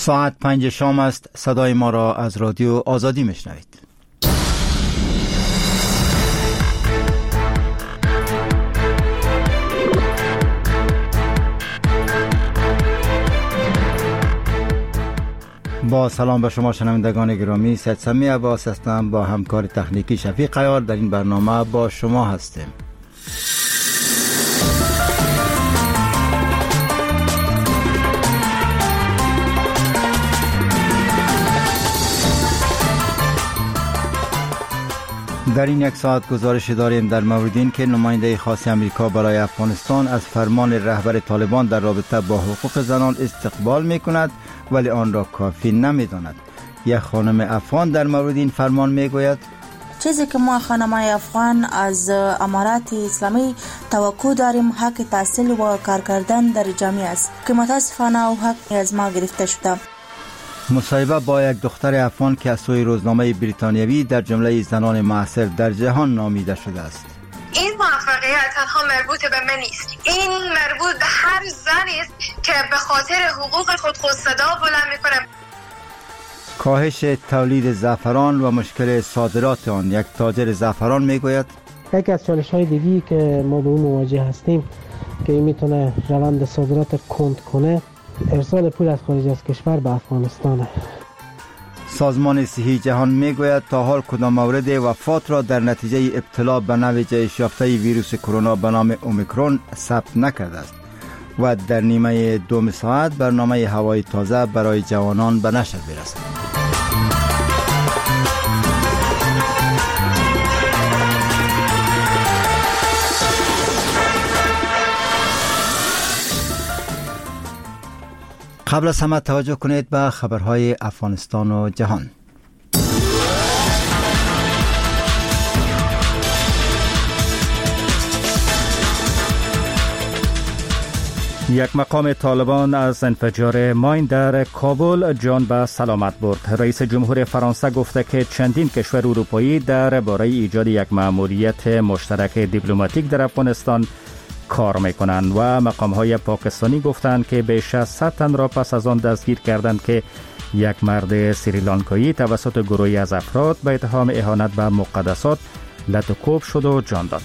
ساعت 5 شام است. صدای ما را از رادیو آزادی میشنوید. با سلام به شما شنوندگان گرامی، سید سمی عباس هستم. با همکار تکنیکی شفیق عیار در این برنامه با شما هستیم. در این یک ساعت گزارش داریم در مورد این که نماینده خاص امریکا برای افغانستان از فرمان رهبر طالبان در رابطه با حقوق زنان استقبال می کند ولی آن را کافی نمی داند. یک خانم افغان در مورد این فرمان می گوید چیزی که ما خانمای افغان از امارات اسلامی توقع داریم حق تحصیل و کار کردن در جامعه است که متاسفانه او حق از ما گرفته شده. مصاحبه با یک دختر افغان که از سوی روزنامه بریتانیوی در جمله زنان معاصر در جهان نامیده شده است. این موفقیت تنها مربوط به من نیست، این مربوط به هر زنی است که به خاطر حقوق خود صدا بلند می‌کنه. کاهش تولید زعفران و مشکل صادرات آن. یک تاجر زعفران میگوید یکی از چالش‌های دیگری که ما به اون مواجه هستیم که میتونه روند صادرات کند کنه، ارسال پول از خارج از کشور به افغانستان. سازمان صحی جهان میگوید تا حال کدام مورد وفات را در نتیجه ابتلا به نوع جهش یافته ویروس کرونا به نام اومیکرون ثبت نکرده است و در نیمه دوم ساعت برنامه هوای تازه برای جوانان به نشر برسد. قبل از همه توجه کنید به خبرهای افغانستان و جهان. یک مقام طالبان از انفجار ماین در کابل جان به سلامت برد. رئیس جمهور فرانسه گفته که چندین کشور اروپایی درباره ایجاد یک مأموریت مشترک دیپلماتیک در افغانستان کار میکنند و مقام‌های پاکستانی گفتند که بیش از 100 تن را پس از آن دستگیر کردند که یک مرد سریلانکایی توسط گروهی از افراد به اتهام اهانت به مقدسات لط و کوب شد و جان داد.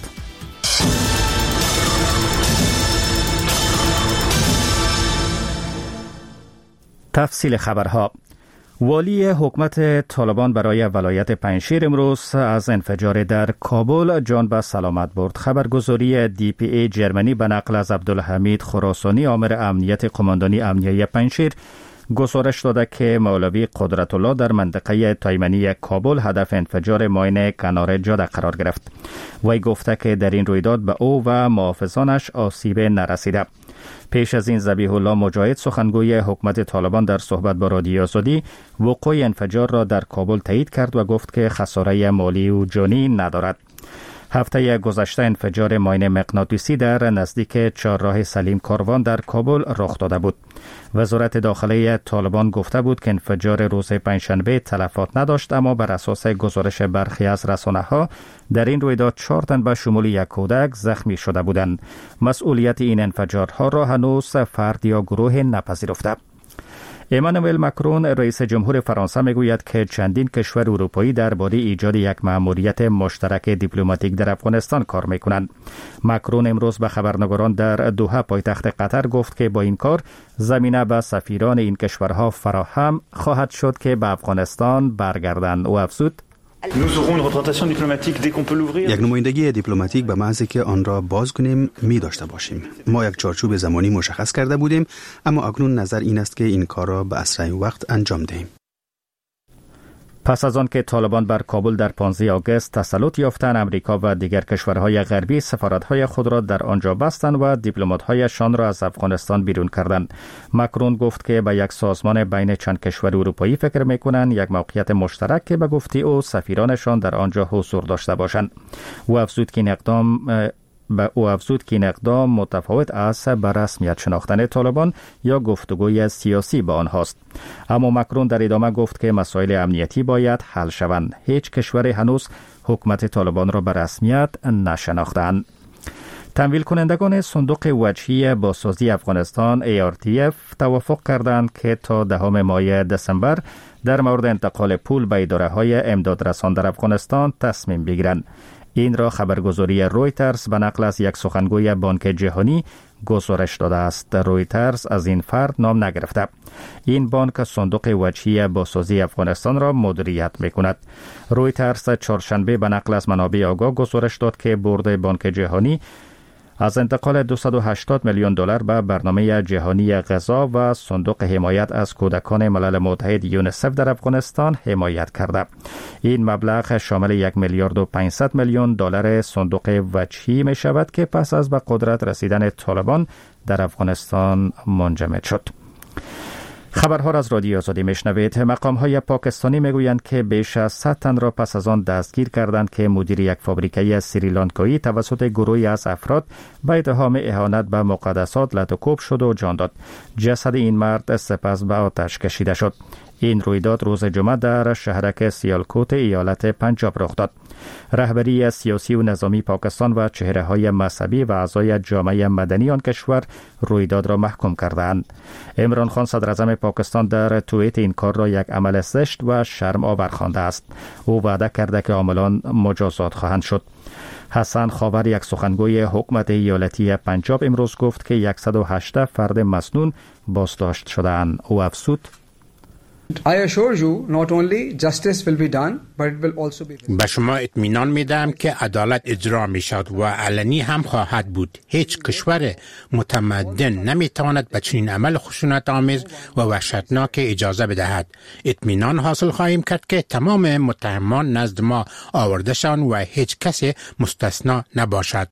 تفصیل خبرها. والی حکومت طالبان برای ولایت پنجشیر امروز از انفجار در کابل جان به سلامت برد. خبرگزاری DPA جرمنی به نقل از عبدالحمید خراسانی آمر امنیت قماندانی امنیه پنجشیر گزارش داده که مولوی قدرت الله در منطقه تایمنی کابل هدف انفجار ماین کنار جاده قرار گرفت. وی گفته که در این رویداد به او و محافظانش آسیب نرسیده. پیش از این ذبیح الله مجاهد سخنگوی حکومت طالبان در صحبت با رادیو آزادی وقوع انفجار را در کابل تایید کرد و گفت که خساره مالی و جانی ندارد. هفته گذشته انفجار ماین مغناطیسی در نزدیک چهارراه سلیم کاروان در کابل رخ داده بود. وزارت داخلی طالبان گفته بود که انفجار روز پنجشنبه تلفات نداشت، اما بر اساس گزارش برخی از رسانه‌ها در این رویداد 4 تن به شمول یک کودک زخمی شده بودند. مسئولیت این انفجارها را هنوز فرد یا گروه نپذیرفته. ایمانوئل مکرون رئیس جمهور فرانسه میگوید که چندین کشور اروپایی درباره ایجاد یک مأموریت مشترک دیپلماتیک در افغانستان کار میکنند. مکرون امروز به خبرنگاران در دوحه پایتخت قطر گفت که با این کار زمینه به سفیران این کشورها فراهم خواهد شد که به افغانستان برگردند. او افزود یک نمایندگی دیپلماتیک به محض که آن را باز کنیم می داشته باشیم. ما یک چارچوب زمانی مشخص کرده بودیم، اما اکنون نظر این است که این کار را به اسرع وقت انجام دهیم. پس از آن که طالبان بر کابل در 15 آگوست تسلط یافتند، امریکا و دیگر کشورهای غربی سفارت‌های خود را در آنجا بستند و دیپلمات‌هایشان را از افغانستان بیرون کردند. مکرون گفت که به یک سازمان بین چند کشور اروپایی فکر می‌کنند، یک موقعیت مشترک که به گفته او سفیرانشان در آنجا حضور داشته باشند. او افزود که این اقدام متفاوت است به رسمیت شناختن طالبان یا گفتگوی سیاسی با آنهاست. اما مکرون در ادامه گفت که مسائل امنیتی باید حل شوند. هیچ کشوری هنوز حکومت طالبان را به رسمیت نشناختند. تمویل کنندگان صندوق وجهی بازسازی افغانستان ARTF توافق کردند که تا 10 ماه دسامبر در مورد انتقال پول به اداره‌های امدادرسان در افغانستان تصمیم بگیرند. این را خبرگزاری رویترز به نقل از یک سخنگوی بانک جهانی گزارش داده است. رویترز از این فرد نام نگرفته. این بانک صندوق وجهی بازسازی افغانستان را مدیریت می‌کند. رویترز چهارشنبه به نقل از منابع آگاه گزارش داد که بورد بانک جهانی از انتقال 280 میلیون دلار به برنامه جهانی غذا و صندوق حمایت از کودکان ملل متحد یونیسف در افغانستان حمایت کرده. این مبلغ شامل 1 میلیارد و 500 میلیون دلار صندوق وجهی می شود که پس از به قدرت رسیدن طالبان در افغانستان منجمد شد. خبرها را از رادیو آزادی میشنوید. مقام‌های پاکستانی میگویند که بیش از 100 تن را پس از آن دستگیر کردند که مدیر یک فابریکه سریلانکایی توسط گروهی از افراد به اتهام اهانت به مقدسات لطوکوب شد و جان داد. جسد این مرد سپس به آتش کشیده شد. این رویداد روز جمعه در شهرک سیالکوت ایالت پنجاب رخ داد. رهبری سیاسی و نظامی پاکستان و چهره‌های مذهبی و اعضای جامعه مدنی آن کشور رویداد را محکوم کردند. عمران خان صدر اعظم پاکستان در توییت این کار را یک عمل زشت و شرم آور خوانده است. او وعده کرده که عاملان مجازات خواهند شد. حسن خاور یک سخنگوی حکومت ایالتی پنجاب امروز گفت که 118 فرد مسنون بازداشت شدند. او افزود: I assure you not only justice will be done but it will also be. به شما اطمینان میدم که عدالت اجرا می شود و علنی هم خواهد بود. هیچ کشور متمدن نمیتواند به چنین عمل خشونت آمیز و وحشتناک اجازه بدهد. اطمینان حاصل خواهیم کرد که تمام متهمان نزد ما آورده شوند و هیچ کسی مستثنا نباشد.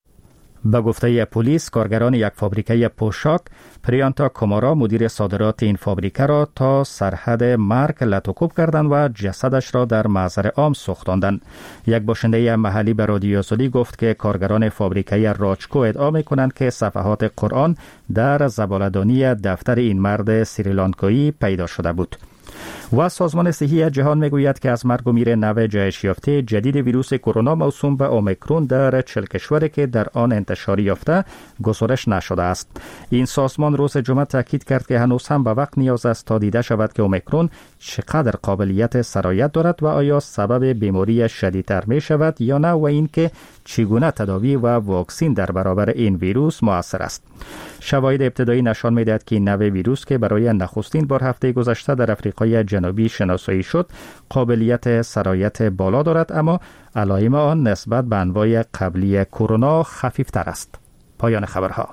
به گفته پلیس، کارگران یک فابریکه پوشاک پریانتا کومارا مدیر صادرات این فابریکه را تا سرحد مرگ لطوکوب کردند و جسدش را در محضر عام سوختاندند. یک باشنده محلی به رادیو آزادی گفت که کارگران فابریکه راجکو ادعا می‌کنند که صفحات قرآن در زباله‌دانی دفتر این مرد سریلانکایی پیدا شده بود. و سازمان صحی جهان میگوید که از مرگ و میر نوع جهش یافته جدید ویروس کرونا موسوم به اومیکرون در 40 کشوری که در آن انتشار یافته گزارش نشده است. این سازمان روز جمعه تاکید کرد که هنوز هم به وقت نیاز است تا دیده شود که اومیکرون چقدر قابلیت سرایت دارد و آیا سبب بیماری شدیدتر می شود یا نه و اینکه چگونه تداوی و واکسین در برابر این ویروس مؤثر است. شواهد ابتدایی نشان می‌دهد که این نوع ویروس که برای نخستین بار هفته گذشته در آفریقای جنوبی شناسایی شد، قابلیت سرایت بالا دارد، اما علائم آن نسبت به انواع قبلی کرونا خفیفتر است. پایان خبرها.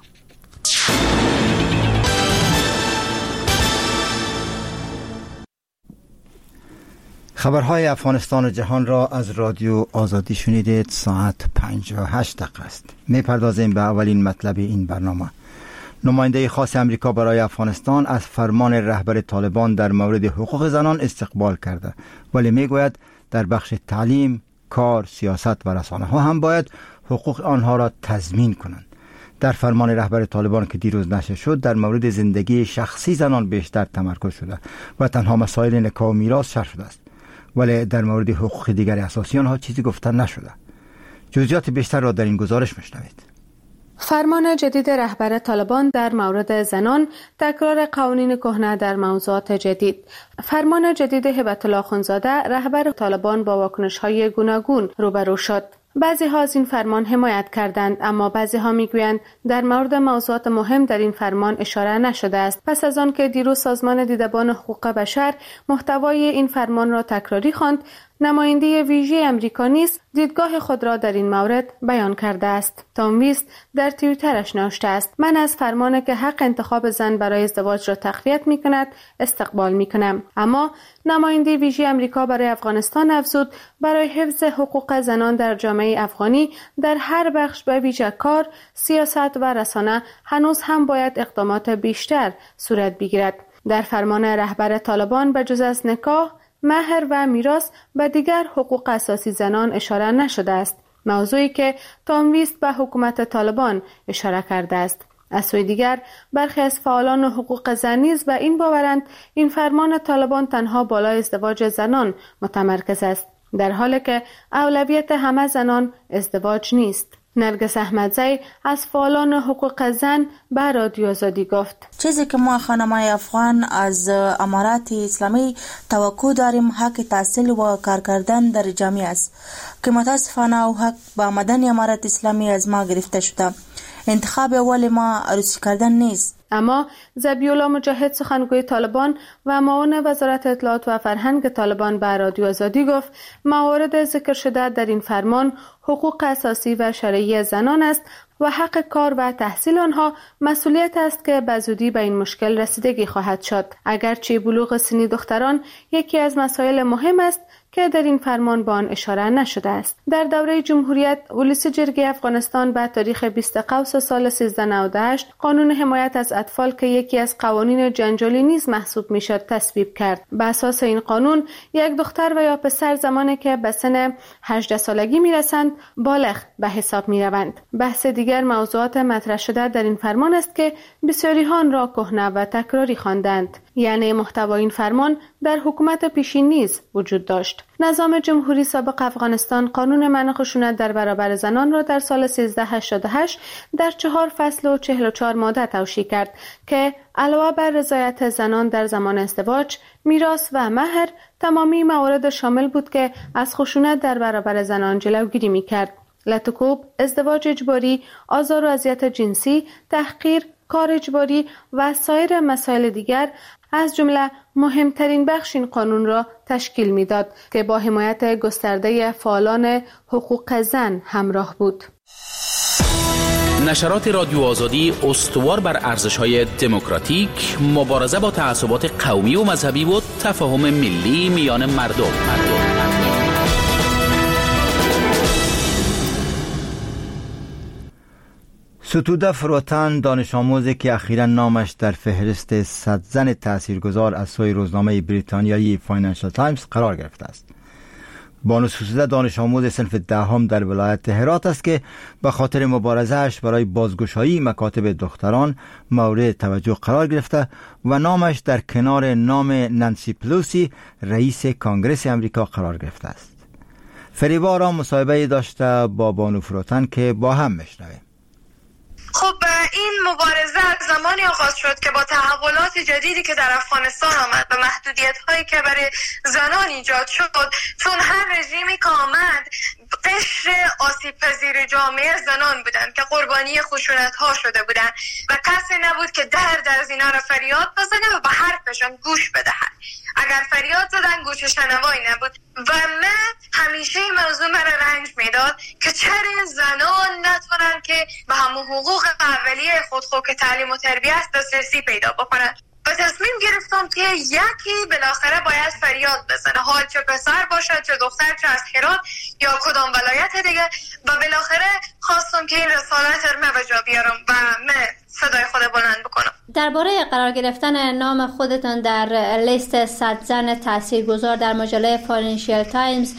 خبرهای افغانستان و جهان را از رادیو آزادی شنیدید. ساعت 58 است. می‌پردازیم به اولین مطلب این برنامه. نماینده خاص امریکا برای افغانستان از فرمان رهبر طالبان در مورد حقوق زنان استقبال کرده، ولی میگوید در بخش تعلیم، کار، سیاست و رسانه ها هم باید حقوق آنها را تضمین کنند. در فرمان رهبر طالبان که دیروز نشر شد در مورد زندگی شخصی زنان بیشتر تمرکز شده و تنها مسائل نکاح و میراث شرح شده است، ولی در مورد حقوق دیگر اساسی آنها چیزی گفته نشده. جزئیات بیشتر را در این گزارش میشنوید. فرمان جدید رهبر طالبان در مورد زنان، تکرار قوانین کهنه در موضوعات جدید. فرمان جدید هبت الله اخوندزاده رهبر طالبان با واکنش‌های گوناگون روبرو شد. بعضی ها از این فرمان حمایت کردند، اما بعضی ها میگویند در مورد موضوعات مهم در این فرمان اشاره نشده است. پس از آن که دیروز سازمان دیدبان حقوق بشر محتوای این فرمان را تکراری خواند، نماینده ویژه امریکا نیز دیدگاه خود را در این مورد بیان کرده است. تام ویست در توییترش نوشته است: من از فرمانی که حق انتخاب زن برای ازدواج را تقویت می‌کند استقبال می‌کنم. اما نماینده ویژه امریکا برای افغانستان افزود: برای حفظ حقوق زنان در جامعه افغانی در هر بخش به ویژه کار، سیاست و رسانه هنوز هم باید اقدامات بیشتر صورت بگیرد. در فرمان رهبر طالبان به جز از نکاح، مهر و میراث به دیگر حقوق اساسی زنان اشاره نشده است، موضوعی که تام ویست به حکومت طالبان اشاره کرده است. از سوی دیگر برخی از فعالان حقوق زن نیز به این باورند این فرمان طالبان تنها بالای ازدواج زنان متمرکز است، در حالی که اولویت همه زنان ازدواج نیست. نرگس احمدزی از فعالان حقوق زن به رادیو آزادی گفت: چیزی که ما خانم‌های افغان از امارات اسلامی توقع داریم حق تحصیل و کار کردن در جامعه است که متاسفانه او حق با آمدن امارات اسلامی از ما گرفته شده. انتخاب اول ما عروسی کردن نیست. اما ذبیح‌الله مجاهد سخنگوی طالبان و معاون وزارت اطلاعات و فرهنگ طالبان به رادیو آزادی گفت موارد ذکر شده در این فرمان حقوق اساسی و شرعی زنان است و حق کار و تحصیل آنها مسئولیت است که به زودی به این مشکل رسیدگی خواهد شد. اگرچه بلوغ سنی دختران یکی از مسائل مهم است که در این فرمان به آن اشاره نشده است. در دوره جمهوریت ولسی جرگه افغانستان به تاریخ 20 قوس سال 1398 قانون حمایت از اطفال که یکی از قوانین جنجالی نیز محسوب میشد تصویب کرد. بر اساس این قانون یک دختر و یا پسر زمانی که به سن 18 سالگی میرسند بالغ به حساب میروند. بحث دیگر موضوعات مطرح شده در این فرمان است که بسیاری آن را کهنه و تکراری خواندند. یعنی محتوای این فرمان در حکومت پیشین نیز وجود داشت. نظام جمهوری سابق افغانستان قانون منع خشونت در برابر زنان را در سال 1388 در 4 فصل و 44 ماده توشیح کرد که علاوه بر رضایت زنان در زمان ازدواج، میراث و مهر، تمامی موارد شامل بود که از خشونت در برابر زنان جلوگیری می‌کرد. لطکوب، ازدواج اجباری، آزار و اذیت جنسی، تحقیر، کار اجباری و سایر مسائل دیگر از جمله مهمترین بخش این قانون را تشکیل می‌داد که با حمایت گسترده فعالان حقوق زن همراه بود. نشرات رادیو آزادی استوار بر ارزش‌های دموکراتیک، مبارزه با تعصبات قومی و مذهبی و تفاهم ملی میان مردم. ستوده فروتن، دانش آموزی که اخیراً نامش در فهرست 100 زن تاثیرگذار از سوی روزنامه بریتانیایی فاینانشال تایمز قرار گرفته است. بانو ستوده دانش آموز صنف دهم در ولایت هرات است که به خاطر مبارزه‌اش برای بازگشایی مکاتب دختران مورد توجه قرار گرفته و نامش در کنار نام نانسی پلوسی رئیس کانگرس امریکا قرار گرفته است. فریبا را مصاحبه داشته با بانو فروتن که با هم میشنویم. خب این مبارزه از زمانی آغاز شد که با تحولات جدیدی که در افغانستان آمد و محدودیت هایی که برای زنان ایجاد شد، چون هر رژیمی که آمد قشر آسیب پذیر جامعه زنان بودند که قربانی خشونت ها شده بودند و کسی نبود که در اینا را فریاد بزنه و به حرفشان گوش بدهد. اگر فریاد زدن گوش شنوایی نبود و من همیشه این موضوع مرا رنج میداد که چرا زنان نتونن که به همون حقوق اولیه خود که تعلیم و تربیت دسترسی پیدا بکنن. و تصمیم گرفتم که یکی بالاخره باید فریاد بزنه، حال چه پسر باشد چه دختر، چه از هرات یا کدام ولایت دیگه. و بالاخره خواستم که این رسالت رو به جا بیارم و من صدای خود بلند بکنم. درباره قرار گرفتن نام خودتان در لیست 100 زن تاثیرگذار در مجله فاینانشال تایمز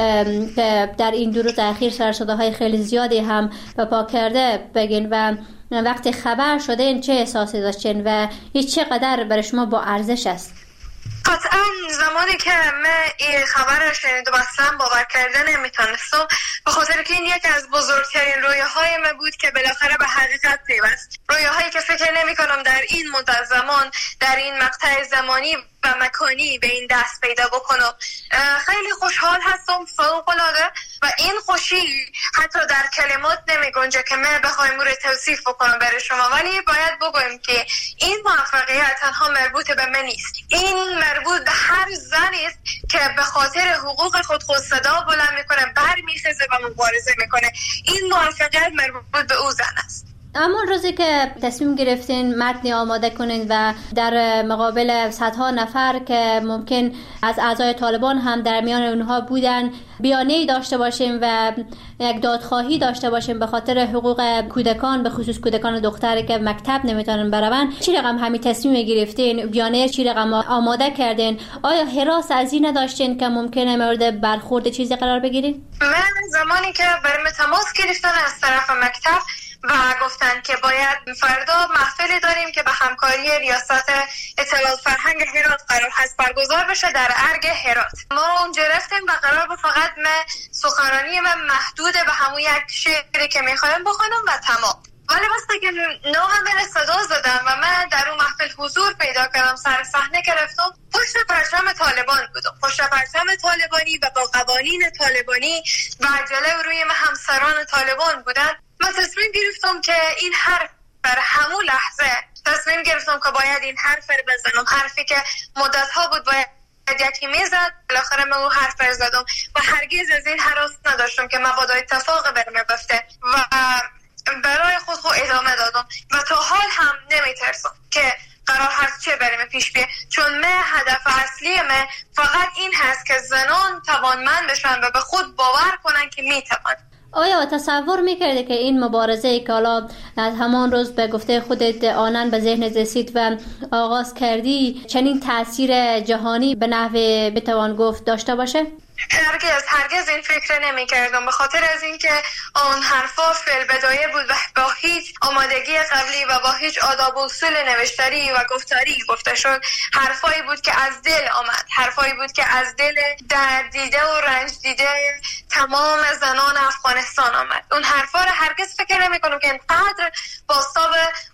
که در این 2 روز اخیر سرصداهای خیلی زیادی هم به پا کرده بگین و وقتی خبر شده این چه احساسی داشتین و این چقدر برای شما با ارزش است؟ قطعا زمانی که من این خبر را شنید و اصلا باور کردن نمیتونستم، به خاطر که این یکی از بزرگترین رویاهای من بود که بالاخره به حقیقت پیوست. رویاهایی که فکر نمی کنم در این مدت زمان، در این مقطع زمانی و مکانی به این دست پیدا بکنم. خیلی خوشحال هستم، فوق‌العاده، و این خوشی حتی در کلمات نمی گنجه که من بخوایم رو توصیف بکنم برای شما، ولی باید بگویم که این موفقیت تنها مربوط به من نیست. این مربوط به هر زنی است که به خاطر حقوق خود صدا بلند میکنه، برمیخیزه و مبارزه میکنه. این موفقیت مربوط به او زن است. اما روزی که تصمیم گرفتین متنی آماده کنین و در مقابل صدها نفر که ممکن از اعضای طالبان هم در میان اونها بودن بیانیه‌ای داشته باشیم و یک دادخواهی داشته باشیم به خاطر حقوق کودکان، به خصوص کودکان دختری که مکتب نمیتونن بروند، چی رقم همین تصمیم گرفتین؟ بیانیه چی رقم آماده کردین؟ آیا هراس از این نداشتین که ممکنه مورد برخورد چیزی قرار بگیرین؟ من زمانی که برای تماس گرفتن از طرف مکتب و گفتن که باید فردا محفلی داریم که به همکاری ریاست اطلاعات فرهنگ هرات قرار هست برگزار بشه در ارگ هرات. ما اونجا رفتیم و قرار بود فقط سخنرانی من محدود به همون یک شعری که میخوایم بخونم و تمام. ولی وقتی که نامم من صدا زدم و من در اون محفل حضور پیدا کردم، سر صحنه که رفتم پشت پرچم طالبان بودم، پشت پرچم طالبانی و با قوانین طالبانی و جلوی روی من همسران طالبان بودن. من تصمیم گرفتم که این حرف بر همون لحظه تصمیم گرفتم که باید این حرف رو بزنم، حرفی که مدت ها بود باید یکی میزد. بالاخره من اون حرف رو زدم و هرگز از این هراس نداشتم که مبادا اتفاق برمه بفته و برای خود ادامه دادم و تا حال هم نمیترسم که قرار هست چه بریم پیش بیه، چون من هدف اصلی من فقط این هست که زنان توانمند بشن و به خود باور کنن که میتوان. آیا تصور میکرده که این مبارزه که حالا از همان روز به گفته خودت آنن به ذهن رسید و آغاز کردی چنین تأثیر جهانی به نحو بتوان گفت داشته باشه؟ هرگز این فکر نمی کردم، به خاطر از اینکه آن حرفا فعل بدایه بود و با هیچ آمادگی قبلی و با هیچ آداب و اصول نوشتاری و گفتاری گفته شد. حرفایی بود که از دل آمد، حرفایی بود که از دل درد دیده و رنج دیده تمام زنان افغانستان آمد. اون حرفا رو هرگز فکر نمی کنم که اینقدر بازتاب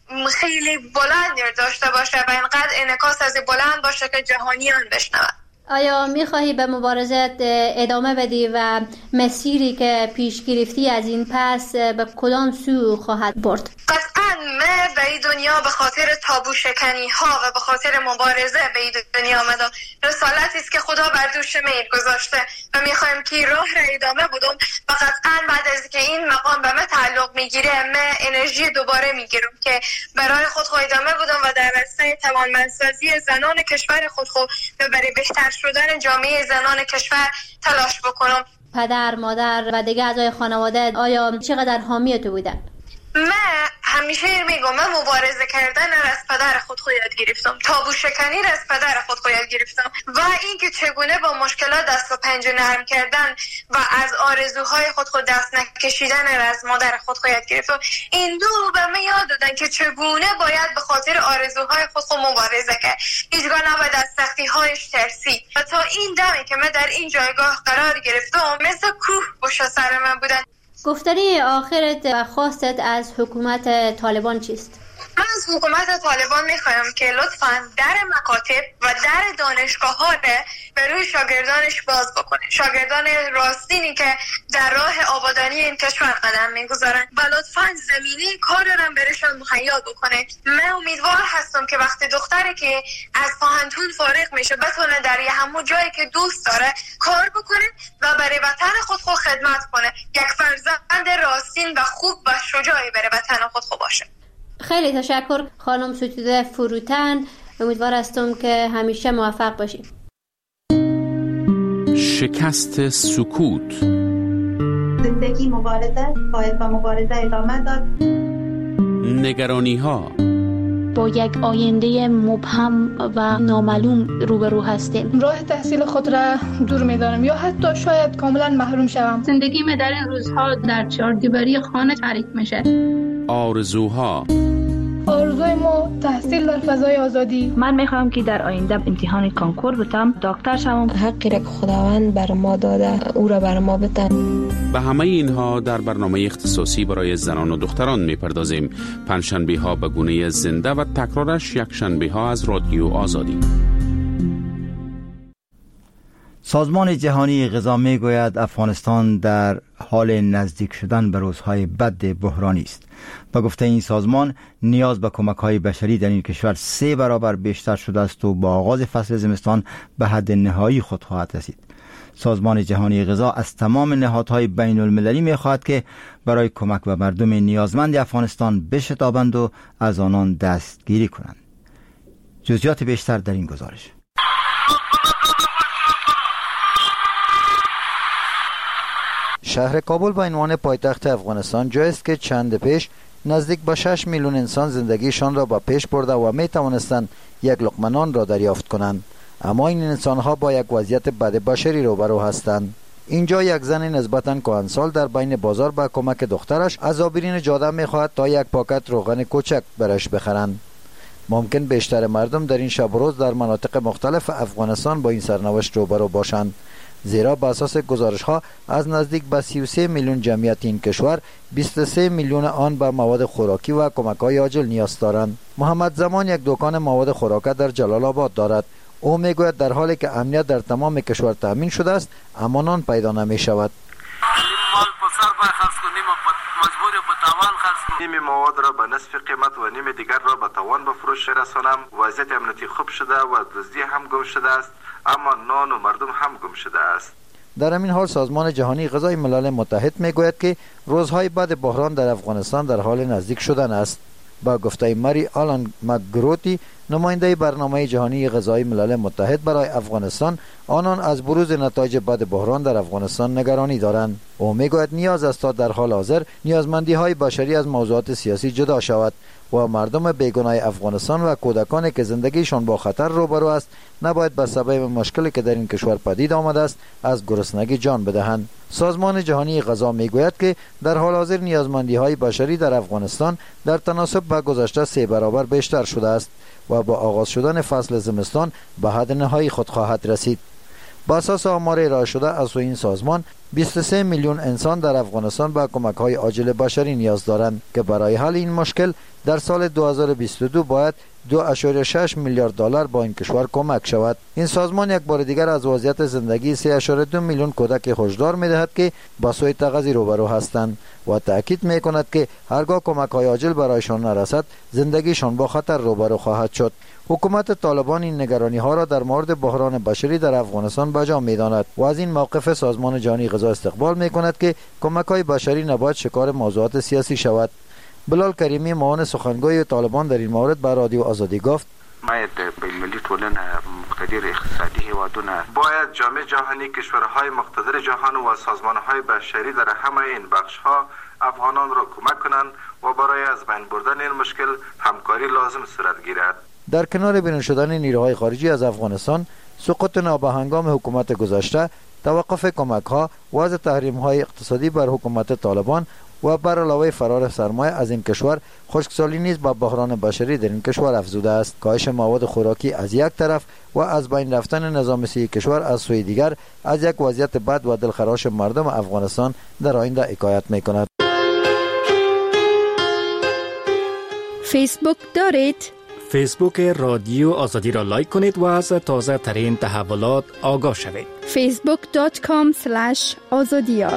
خیلی بلند داشته باشه و اینقدر انعکاس از بلند باشه که جهانیان بشنود. آیا میخواهی به مبارزت ادامه بدی و مسیری که پیش گرفتی از این پس به کدام سو خواهد برد؟ قطعاً من به این دنیا به خاطر تابو شکنی ها و به خاطر مبارزه به این دنیا آمدم. رسالتی است که خدا بر دوش من گذاشته و میخوایم که راه را ادامه بدم و قطعاً بعد از که این مقام به من تعلق میگیره من انرژی دوباره میگیرم که برای خود ادامه بدم و در راسته توانمندسازی زنان کشور خود و برای بهتر شدن جامعه زنان کشور تلاش بکنم. پدر، مادر و دیگه اعضای خانواده آیا چقدر حامی تو بودن؟ من همیشه میگم من مبارزه کردن را از پدر خود یاد گرفتم، تابو شکنی را از پدر خود یاد گرفتم و اینکه چگونه با مشکلات دست و پنجه نرم کردن و از آرزوهای خود دست نکشیدن را از مادر خود یاد گرفتم. این دو به من یاد دادن که چگونه باید به خاطر آرزوهای خود مبارزه کرد، هیچگاه نباید از سختی‌هایش ترسید و تا این دمی که من در این جایگاه قرار گرفتم مثل کوه پشت سر من بودن. گفتنی آخرت و خواستت از حکومت طالبان چیست؟ من از حکومت طالبان میخوایم که لطفاً در مکاتب و در دانشگاه ها به روی شاگردانش باز بکنه، شاگردان راستینی که در راه آبادانی این کشور قدم میگذارن و لطفاً زمینه کار رو برشان مهیا بکنه. من امیدوار هستم که وقتی دختری که از پانتون فارغ میشه بتونه در همون جایی که دوست داره کار بکنه و برای وطن خود خدمت کنه، یک فرزند راستین و خوب و شجاعی برای وطن خود باشه. خیلی تشکر خانم ستوده فروتن، امیدوار هستم که همیشه موفق باشیم. شکست سکوت. زندگی مبارزه، باید با مبارزه ادامه داد. نگرانی ها. با یک آینده مبهم و نامعلوم روبرو هستیم. راه تحصیل خود را دور می‌دانم یا حتی شاید کاملا محروم شوم. زندگی من در این روزها در چهاردیواری خانه تعریف میشه. آرزوها. آرزوی ما تحصیل در فضای آزادی. من میخوام که در آینده امتحان کانکور بتم، دکتر شوم. حقی را که خداوند بر ما داده او را بر ما بتن. به همه اینها در برنامه اختصاصی برای زنان و دختران میپردازیم. پنجشنبه ها به گونه زنده و تکرارش یکشنبه ها از رادیو آزادی. سازمان جهانی غذا میگوید افغانستان در حال نزدیک شدن به روزهای بد بحرانی است. با گفته این سازمان نیاز به کمک‌های بشری در این کشور 3 برابر بیشتر شده است و با آغاز فصل زمستان به حد نهایی خود خواهد رسید. سازمان جهانی غذا از تمام نهادهای بین المللی می‌خواهد که برای کمک به مردم نیازمند افغانستان بشتابند و از آنان دستگیری کنند. جزئیات بیشتر در این گزارش. شهر کابل با عنوان پایتخت افغانستان جایی است که چند پیش نزدیک به 6 میلیون انسان زندگیشان را به پیش برده و می توانستند یک لقمه نان را دریافت کنند، اما این انسان‌ها با یک وضعیت بد بشری روبرو هستند. اینجا یک زن نسبتاً کهنسال در بین بازار با کمک دخترش از آبرین جاده میخواهد تا یک پاکت روغن کوچک برش بخرند. ممکن بیشتر مردم در این شب و روز در مناطق مختلف افغانستان با این سرنوشت روبرو باشند، زیرا بر اساس گزارش‌ها از نزدیک به 33 میلیون جمعیت این کشور 23 میلیون آن به مواد خوراکی و کمک‌های عاجل نیاز دارند. محمد زمان یک دکان مواد خوراک در جلال آباد دارد. او میگوید در حالی که امنیت در تمام کشور تامین شده است اما نان پیدا نمی‌شود. نیم مواد را به نصف قیمت و نیم دیگر را به توان به فروش رسانم. وضعیت امنیتی خوب شده و دزدی هم گم شده است، اما نان و مردم هم گم شده است. در همین حال سازمان جهانی غذای ملل متحد میگوید که روزهای بعد بحران در افغانستان در حال نزدیک شدن است. با گفته مری آلان مکگروتی، نماینده برنامه جهانی غذای ملل متحد برای افغانستان، آنان از بروز نتایج بد بحران در افغانستان نگرانی دارند. او میگوید نیاز است تا در حال حاضر نیازمندی های بشری از موضوعات سیاسی جدا شود و مردم بیگناه افغانستان و کودکانی که زندگیشان با خطر روبرو است نباید به سبب مشکلی که در این کشور پدید آمده است از گرسنگی جان بدهند. سازمان جهانی غذا میگوید که در حال حاضر نیازمندی های بشری در افغانستان در تناسب با گذشته 3 برابر بیشتر شده است و با آغاز شدن فصل زمستان به حد نهایی خود خواهد رسید. با اساس آمار ارائه شده از سوی این سازمان 23 میلیون انسان در افغانستان به کمک‌های عاجل بشری نیاز دارند که برای حل این مشکل در سال 2022 باید 2.6 میلیارد دلار با این کشور کمک شود. این سازمان یک بار دیگر از وضعیت زندگی 3.2 میلیون کودک هشدار می‌دهد که با سوء تغذیه روبرو هستند و تأکید می‌کند که هرگاه کمک‌های عاجل برایشان نرسد زندگیشان با خطر روبرو خواهد شد. حکومت طالبان این نگرانی‌ها را در مورد بحران بشری در افغانستان بجا می‌داند و از این موقف سازمان جهانی غذا استقبال می‌کند که کمک‌های بشری نباید شکار موضوعات سیاسی شود. بلال کریمی معاون سخنگوی طالبان در این مورد به رادیو آزادی گفت: باید بین‌المللی ټولنه مقتدر اقتصادی هیوادونه باید جامعه جهانی کشورهای مقتدر جهان و سازمانهای بشری در همه این بخش‌ها افغانان را کمک کنند و برای از بین بردن این مشکل همکاری لازم صورت گیرد. در کنار بیرون شدن نیروهای خارجی از افغانستان، سقوط نابهنگام حکومت گذشته، توقف کمک‌ها، وضع تحریم‌های اقتصادی بر حکومت طالبان و بر علاوه فرار سرمایه از این کشور، خشکسالی نیز با بحران بشری در این کشور افزوده است. کاهش مواد خوراکی از یک طرف و از بین رفتن نظام سیاسی کشور از سوی دیگر از یک وضعیت بد و دلخراش مردم افغانستان در آینده حکایت می‌کند. فیسبوک دارید؟ فیسبوک رادیو آزادی را لایک کنید و از تازه ترین تحولات آگاه شوید. facebook.com/azadiyar.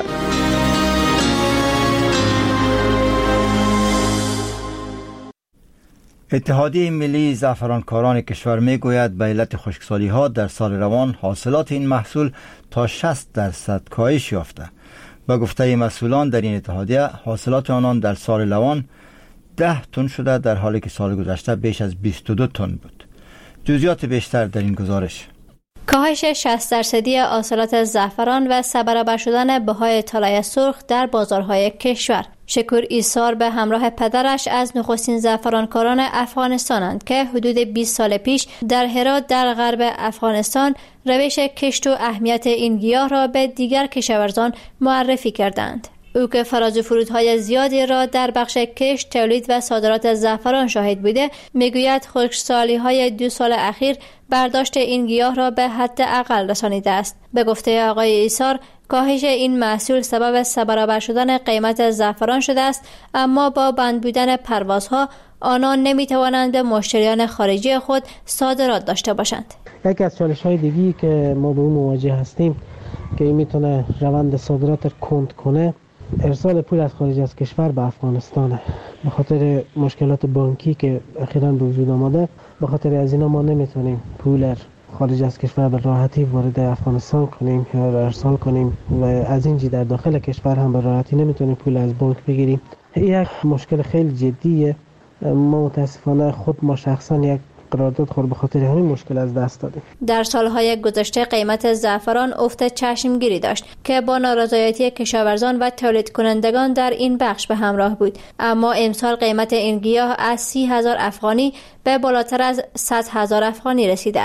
اتحادیه ملی زعفرانکاران کشور میگوید به علت خشکسالی ها در سال روان حاصلات این محصول تا 60% کاهش یافته. با گفته مسئولان در این اتحادیه حاصلات آنان در سال روان 10 تن شده در حالی که سال گذشته بیش از 22 تن بود. جزئیات بیشتر در این گزارش. کاهش 60% حاصلات زعفران و 3 برابر شدن بهای طلای سرخ در بازارهای کشور. شکور ایسار به همراه پدرش از نخستین زعفرانکاران افغانستانند که حدود 20 سال پیش در هرات در غرب افغانستان روش کشت و اهمیت این گیاه را به دیگر کشاورزان معرفی کردند. او که فراز و فرودهای زیادی را در بخش کشت، تولید و صادرات زعفران شاهد بوده، میگوید خشکسالی‌های 2 سال اخیر برداشت این گیاه را به حد اقل رسانیده است. به گفته آقای ایسار، کاهش این محصول سبب 3 برابر شدن قیمت زعفران شده است، اما با بند بودن پروازها آنان نمیتوانند به مشتریان خارجی خود صادرات داشته باشند. یکی از چالش‌های دیگری که ما با اون مواجه هستیم که این میتونه روند صادرات کند کنه، ارسال پول از خارج از کشور به افغانستانه. به خاطر مشکلات بانکی که اخیراً به وجود آمده، به خاطر از اینا ما نمیتونیم پول خارج از کشور به راحتی وارد افغانستان کنیم یا ارسال کنیم و از اینجا در داخل کشور هم به راحتی نمیتونیم پول از بانک بگیریم. یک مشکل خیلی جدیه. ما متاسفانه خود ما شخصا یک قرارداد خور به خاطر همین مشکل از دست دادیم. در سالهای گذشته قیمت زعفران افت چشمگیری داشت که با نارضایتی کشاورزان و تولید کنندگان در این بخش به همراه بود، اما امسال قیمت این گیاه از 30,000 افغانی به بالاتر از 100,000 افغانی رسیده است.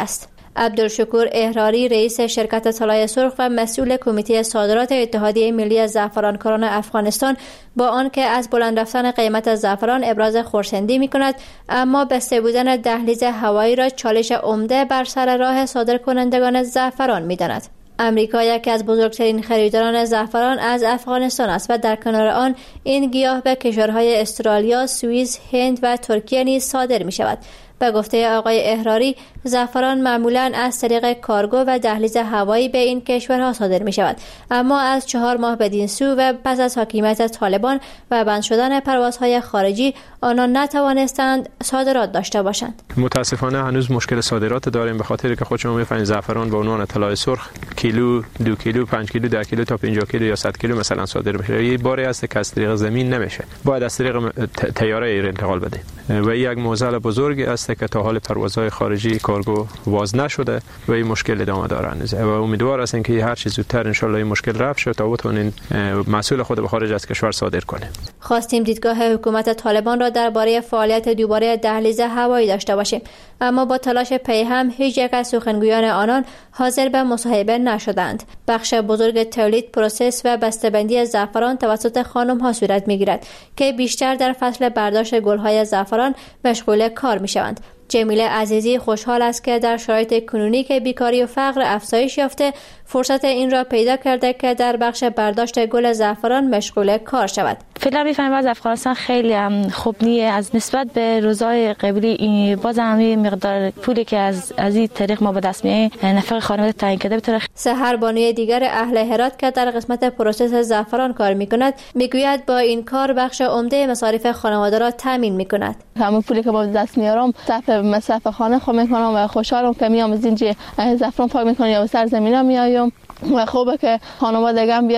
عبدالشکور احراری رئیس شرکت طلای سرخ و مسئول کمیته صادرات اتحادیه ملی زعفرانکاران افغانستان با آنکه از بلند رفتن قیمت زعفران ابراز خرسندی می‌کند، اما بسته بودن دهلیز هوایی را چالش عمده بر سر راه صادرکنندگان زعفران می‌داند. امریکا یکی از بزرگترین خریداران زعفران از افغانستان است و در کنار آن این گیاه به کشورهای استرالیا، سوئیس، هند و ترکیه نیز صادر می شود. به گفته آقای احراری، زعفران معمولاً از طریق کارگو و دهلیز هوایی به این کشورها صادر می شود، اما از 4 ماه بدین سو و پس از حاکمیت طالبان و بند شدن پروازهای خارجی آنان نتوانستند صادرات داشته باشند. متاسفانه هنوز مشکل صادرات داریم، به خاطر که خود شما می‌فهمید زعفران به عنوان طلای سرخ کیلو، 2 کیلو، 5 کیلو، 10 کیلو تا 50 کیلو یا 100 کیلو مثلا صادر میشه. یه باری است که از طریق زمین نمیشه، باید از طریق طیاره ایر انتقال بده و یک معضل بزرگی است که تا حال پروازهای خارجی کارگو واز نشده و این مشکل ادامه داره و امیدوار هستیم که هر چه زودتر ان شاء الله این مشکل رفع شه تا بتونین محصول خود به خارج از کشور صادر کنه. خواستیم دیدگاه حکومت طالبان را درباره فعالیت دوباره دهلیز هوایی داشته باشیم، اما با تلاش پیهم هیچ یک از سخنگویان آنان حاضر به مصاحبه نشدند. بخش بزرگ تولید، پروسس و بسته‌بندی زعفران توسط خانم‌ها صورت می‌گیرد که بیشتر در فصل برداشت گل‌های زعفران مشغول کار می‌شوند. جمیله عزیزی خوشحال است که در شرایط کنونی که بیکاری و فقر افزایش یافته فرصت این را پیدا کرده که در بخش برداشت گل زعفران مشغول کار شود. فعلا می‌فهمم از افغانستان خیلی خوب نیه از نسبت به روزهای قبلی، باز هم مقدار پولی که از این طریق ما به دست می‌آید نفع خانواده تعیین کرده بتونه. سحر بانوی دیگر اهل هرات که در قسمت پروسس زعفران کار می‌کند میگوید با این کار بخش عمده مصارف خانواده را تامین می‌کند. همون پولی که با دست میارم مصرف خانه خود میکنم و خوشحالم که میام از اینجا زعفران پاک میکنم یا به سرزمینم میایم و خوبه که خانواده هم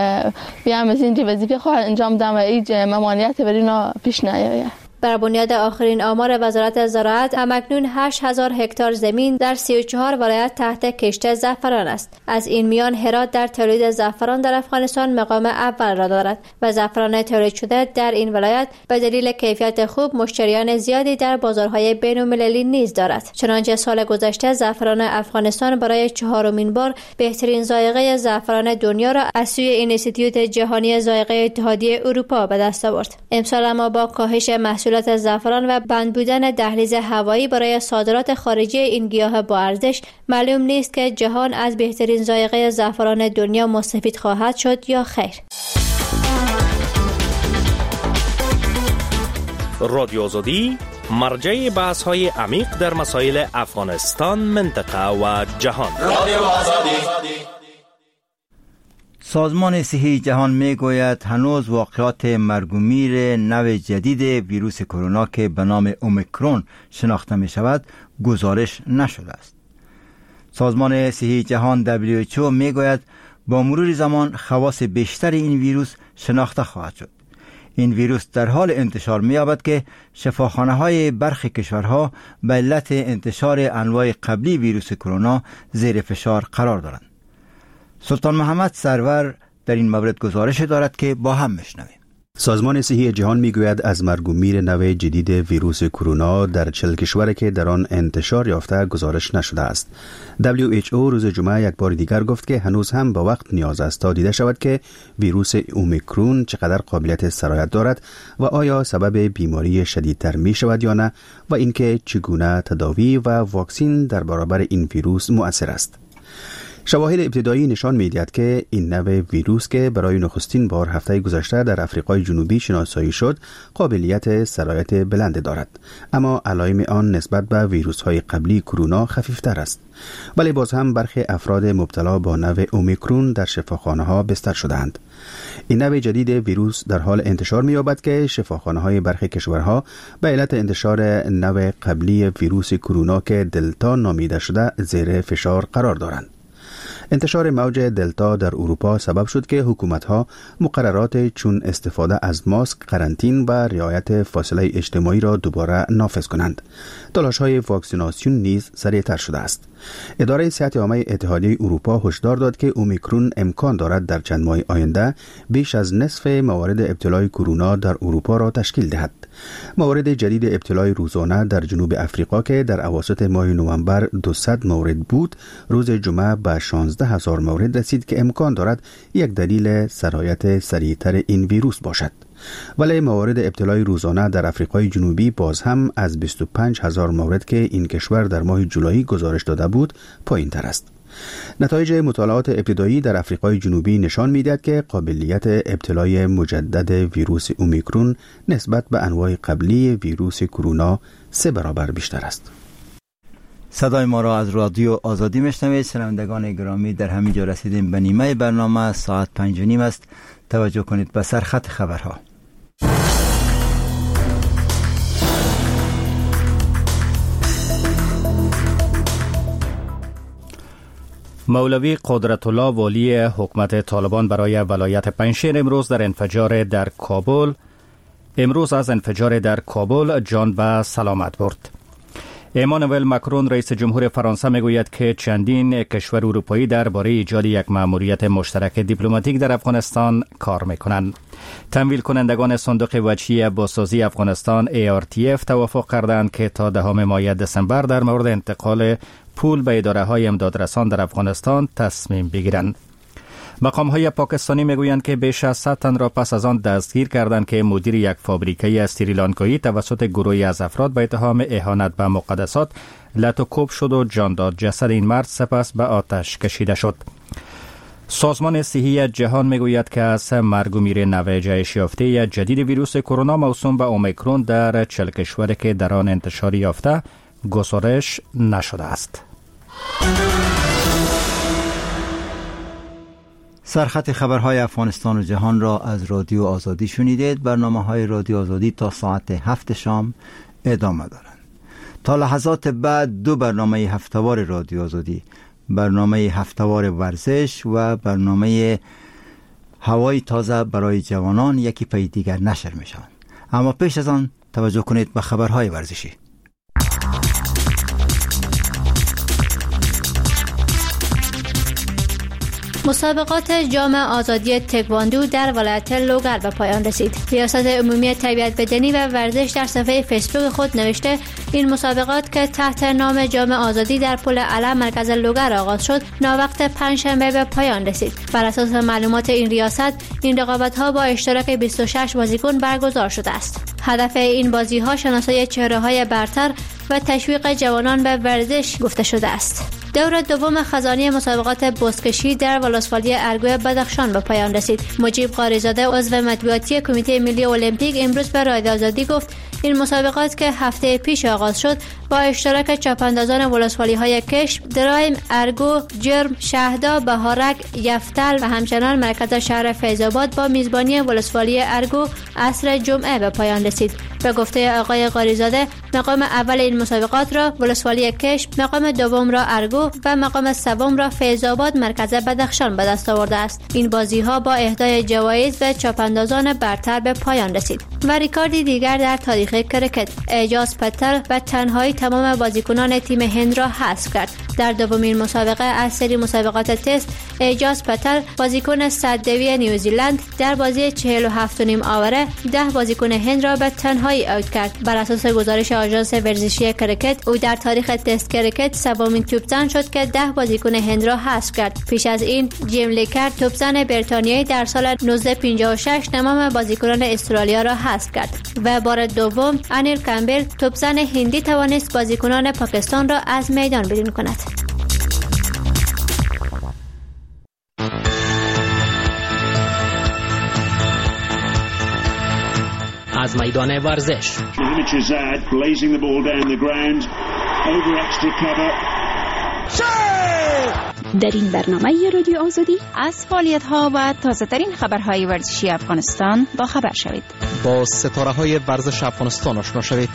بیام از اینجا وظیفه خود انجام دم و هیچ ممانعت بر اینا پیش نیاید. بر بنیاد آخرین آمار وزارت زراعت همکنون 8000 هکتار زمین در 34 ولایت تحت کشت زعفران است. از این میان هرات در تولید زعفران در افغانستان مقام اول را دارد و زعفران تولید شده در این ولایت به دلیل کیفیت خوب مشتریان زیادی در بازارهای بین‌المللی نیز دارد. چنانچه سال گذشته زعفران افغانستان برای 4مین بار بهترین ذائقه زعفران دنیا را از سوی اینستیتوت جهانی ذائقه اتحادیه اروپا به دست آورد. امسال اما با کاهش محصولات زعفران و بند بودن دهلیز هوایی برای صادرات خارجی این گیاه با ارزش معلوم نیست که جهان از بهترین ذائقه زعفران دنیا مستفید خواهد شد یا خیر. رادیو آزادی مرجع بحث‌های عمیق در مسائل افغانستان، منطقه و جهان. رادیو آزادی. سازمان صحی جهان میگوید هنوز واقعات مرگ و میر نوع جدید ویروس کرونا که به نام اومیکرون شناخته می شود گزارش نشده است. سازمان صحی جهان WHO میگوید با مرور زمان خواص بیشتر این ویروس شناخته خواهد شد. این ویروس در حال انتشار می‌یابد که شفاخانه‌های برخی کشورها به علت انتشار انواع قبلی ویروس کرونا زیر فشار قرار دارند. سلطان محمد سرور در این مورد گزارش دارد که با هم میشنویم. سازمان صحی جهان میگوید از مرگ و میر نوع جدید ویروس کرونا در 40 کشور که در آن انتشار یافته گزارش نشده است. WHO روز جمعه یک بار دیگر گفت که هنوز هم با وقت نیاز است تا دیده شود که ویروس اومیکرون چقدر قابلیت سرایت دارد و آیا سبب بیماری شدیدتر می شود یا نه و اینکه چگونه تداوی و واکسین در برابر این ویروس مؤثر است. شواهد ابتدایی نشان می‌دهد که این نوع ویروس که برای نخستین بار هفته گذشته در آفریقای جنوبی شناسایی شد، قابلیت سرایت بلند دارد، اما علائم آن نسبت به ویروس‌های قبلی کرونا خفیف‌تر است. ولی باز هم برخی افراد مبتلا با نوع اومیکرون در شفاخانه‌ها بستر شدند. این نوع جدید ویروس در حال انتشار می‌یابد که شفاخانه‌های برخی کشورها به علت انتشار نوع قبلی ویروس کرونا که دلتا نامیده شده زیر فشار قرار دارند. انتشار موج دلتا در اروپا سبب شد که حکومت‌ها مقررات چون استفاده از ماسک، قرنطین و رعایت فاصله اجتماعی را دوباره نافذ کنند. تلاش‌های واکسیناسیون نیز سریع‌تر شده است. اداره صحت عامه اتحادیه اروپا هشدار داد که اومیکرون امکان دارد در چند ماه آینده بیش از نصف موارد ابتلای کرونا در اروپا را تشکیل دهد. موارد جدید ابتلای روزانه در جنوب افریقا که در اواسط ماه نوامبر 200 مورد بود، روز جمعه به 16,000 مورد رسید که امکان دارد یک دلیل سرایت سریعتر این ویروس باشد. ولی موارد ابتلای روزانه در آفریقای جنوبی باز هم از 25,000 مورد که این کشور در ماه جولای گزارش داده بود پایین تر است. نتایج مطالعات ابتدایی در آفریقای جنوبی نشان می‌دهد که قابلیت ابتلای مجدد ویروس اومیکرون نسبت به انواع قبلی ویروس کرونا 3 برابر بیشتر است. صدای ما را از رادیو آزادی میشنوید. شنوندگان گرامی، در همین جا رسیدیم به نیمه برنامه. ساعت 5:30 است. توجه کنید به سرخط خبرها. مولوی قدرت الله والی حکومت طالبان برای ولایت پنجشیر امروز از انفجار در کابل جان به سلامت برد. امانوئل ماکرون رئیس جمهور فرانسه میگوید که چندین کشور اروپایی درباره ایجاد یک مأموریت مشترک دیپلماتیک در افغانستان کار میکنند. تمویل کنندگان صندوق وجهی بازسازی افغانستان ARTF توافق کردند که تا 10 ماه دسامبر در مورد انتقال پول به اداره‌های امدادرسان در افغانستان تصمیم بگیرند. مقام‌های پاکستانی میگویند که بیش از 100 تن را پس از آن دستگیر کردند که مدیر یک فابریکه سریلانکایی توسط گروهی از افراد به اتهام اهانت به مقدسات لط و کوب شد و جان داد. جسد این مرد سپس به آتش کشیده شد. سازمان صحی جهان میگوید که از مرگ و میر نوع جهش یافته جدید ویروس کرونا موسوم به اومیکرون در 40 کشوری که در آن انتشار یافته گزارش نشده است. سرخط خبرهای افغانستان و جهان را از رادیو آزادی شنیدید. برنامه‌های رادیو آزادی تا ساعت 7 شام ادامه دارند. تا لحظات بعد 2 برنامه هفته‌وار رادیو آزادی، برنامه هفته‌وار ورزش و برنامه هوای تازه برای جوانان یکی پی دیگر نشر میشوند. اما پیش از آن توجه کنید به خبرهای ورزشی. مسابقات جام آزادی تکواندو در ولایت لوگر به پایان رسید. ریاست عمومی تربیت بدنی و ورزش در صفحه فیسبوک خود نوشته این مسابقات که تحت نام جام آزادی در پل علم مرکز لوگر آغاز شد، ناوقت پنجشنبه به پایان رسید. بر اساس معلومات این ریاست، این رقابت‌ها با اشتراک 26 بازیکن برگزار شده است. هدف این بازی‌ها شناسایی چهره‌های برتر و تشویق جوانان به ورزش گفته شده است. دور دوم خزانه مسابقات بزکشی در ولسوالی ارگوی بدخشان به پایان رسید. مجیب قاریزاده عضو مطبوعاتی کمیته ملی المپیک امروز به رادیو آزادی گفت این مسابقات که هفته پیش آغاز شد با اشتراک چاپاندازان ولسوالی‌های کشم، درایم، ارگو، جرم، شهدا، بهارک، یفتل و همچنان مرکز شهر فیض‌آباد با میزبانی ولسوالی ارگو عصر جمعه به پایان رسید. به گفته آقای قاریزاده، مقام اول این مسابقات را ولسوالی کشم، مقام دوم را ارگو و مقام سوم را فیض‌آباد مرکز بدخشان به دست آورده است. این بازی‌ها با اهدای جوایز به چاپاندازان برتر به پایان رسید. و ریکاردی دیگر در تاریخ کرکت، اعجاز پتر و تنهایی تمام بازیکنان تیم هند را حذف کرد. در دومین مسابقه از سری مسابقات تست، اعجاز پتر بازیکن صددوی نیوزیلند در بازی 47.5 آوره 10 بازیکن هند را به تنهایی اوت کرد. بر اساس گزارش آژانس ورزشی کرکت، او در تاریخ تست کرکت سومین توپزن شد که 10 بازیکن هند را حذف کرد. پیش از این جیم لیکر توپزن بریتانیایی در سال 1956 تمام بازیکنان استرالیا را حذف کرد و بار دوم انیل کامبل توپزن هندی توانست بازیکنان پاکستان را از میدان بیرون کند. از میدان ورزش در این برنامه رادیو آزادی از فعالیت‌ها و تازه‌ترین خبرهای ورزشی افغانستان با خبر شوید. با ستاره‌های ورزش افغانستان آشنا شوید.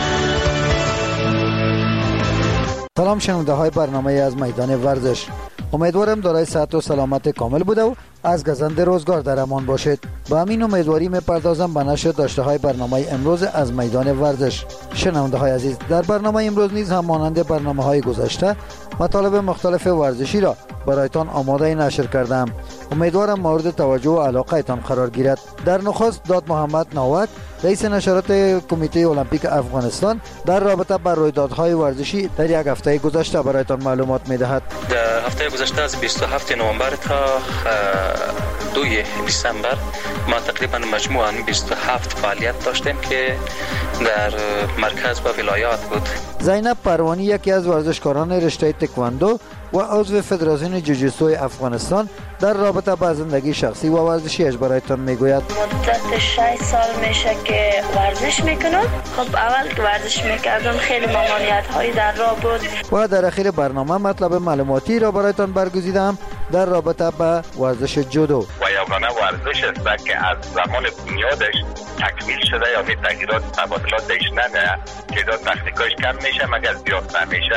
سلام شنونده های برنامه از میدان ورزش. امیدوارم دارای صحت و سلامت کامل بوده و از گزند روزگار در امان باشید. با همین امیدواری میپردازم به نشر داشته های برنامه امروز از میدان ورزش. شنونده های عزیز، در برنامه امروز نیز هم مانند برنامه های گذشته مطالب مختلف ورزشی را برایتان آماده نشر کردم. امیدوارم مورد توجه و علاقه تان قرار گیرد. در نخست داد محمد نوک، رئیس نشرات کمیته المپیک افغانستان، در رابطه با رویدادهای ورزشی در یک هفته گذشته برایتان معلومات می‌دهد. در هفته گذشته از 27 نوامبر تا 2 دسامبر ما تقریبا مجموعاً 27 فعالیت داشتیم که در مرکز و ولایات بود. زینب پروانی یکی از ورزشکاران رشته تکواندو و عضو فدراسیون جوجیتسو افغانستان در رابطه با زندگی شخصی و ورزشیش برایتان میگوید. مدت 6 سال میشه که ورزش میکنم. خب اول که ورزش میکردم خیلی ممانعت هایی در راه بود. و در اخیر برنامه مطلب معلوماتی را برایتان برگزیدم در رابطه با ورزش جودو. و یگانه ورزش است که از زمان بنیادش تکمیل شده یا می تغییرات تبادلات دیش نمیه. تعداد تکنیکاش کم میشه مگر زیاد نمیشه.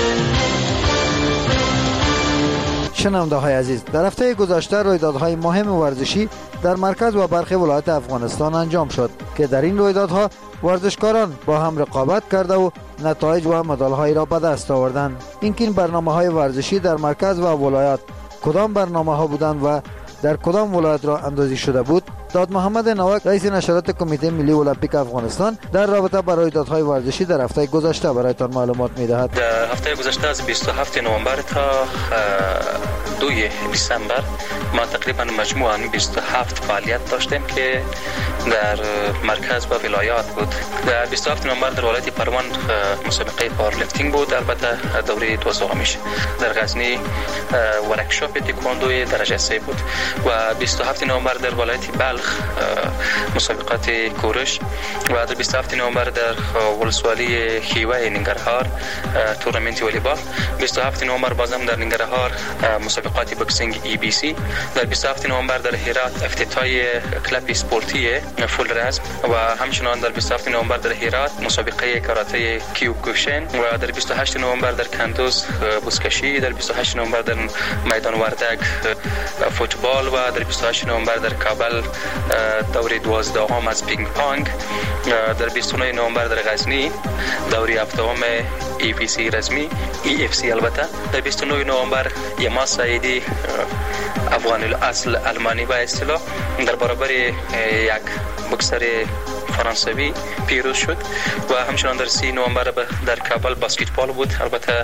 شنونده های عزیز، در هفته گذشته رویدادهای مهم ورزشی در مرکز و برخی ولایات افغانستان انجام شد که در این رویدادها ورزشکاران با هم رقابت کرده و نتایج و مدال‌هایی را به دست آوردند. این برنامه‌های ورزشی در مرکز و ولایات کدام برنامه‌ها بودند و در کدام ولایت را اندازی شده بود؟ داد محمد نوک، رئیس نشرات کمیته ملی المپیک افغانستان، در رابطه با رویدادهای ورزشی در هفته گذشته برایتان معلومات می‌دهد. در هفته گذشته از 27 نوامبر تا 2 دسامبر ما تقریبا مجموعاً 27 فعالیت داشتیم که در مرکز و ولایات بود. در 27 نوامبر در ولایت پروان مسابقه پاورلیفتینگ بود، البته دوره 12میش. در غزنی ورکشاپ تکواندو درجه 3 بود و 27 نوامبر در ولایت بلخ مسابقات کورش و در 27 نوامبر در ولسوالی خیوه ننگرهار تورنمنت والیبال. 27 نوامبر بازم در ننگرهار مسابقات بوکسینگ EBC. در 27 نوامبر در هرات افتتاح کلاب اسپورتی فول رزم و همچنان در 27 نوامبر در هرات مسابقه کاراته کیوکوشن و در 28 نوامبر در کندوز بوسکشی. در 28 نوامبر در میدان وردک فوتبال و در 28 نوامبر در کابل دوره 12 از پینگ پانگ. در 29 نوامبر در غزنی دوره 7 EPC رسمی EFC. البته در 29 نوامبر یما سعیدی افغان الاصل آلمانی با اصطلاح در برابر یک بکسر فرانسوی پیروز شد و همچنان در 30 نوامبر در کابل باسکتبال بود. البته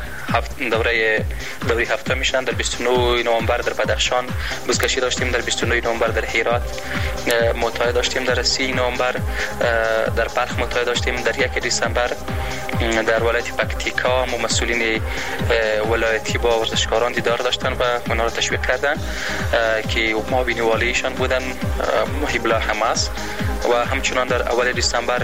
دوره هفته میشن. در 29 نوامبر در بدخشان بزکشی داشتیم. در 29 نوامبر در هرات متعهد داشتیم. در 30 نوامبر در بلخ متعهد داشتیم. در 1 دسامبر در ولایت پکتیکا مسئولین ولایتی با ورزشکاران دیدار داشتن و اونا را تشویق کردن که معاون والیشان بودن محب الله حماس. و همچنان در اول دسامبر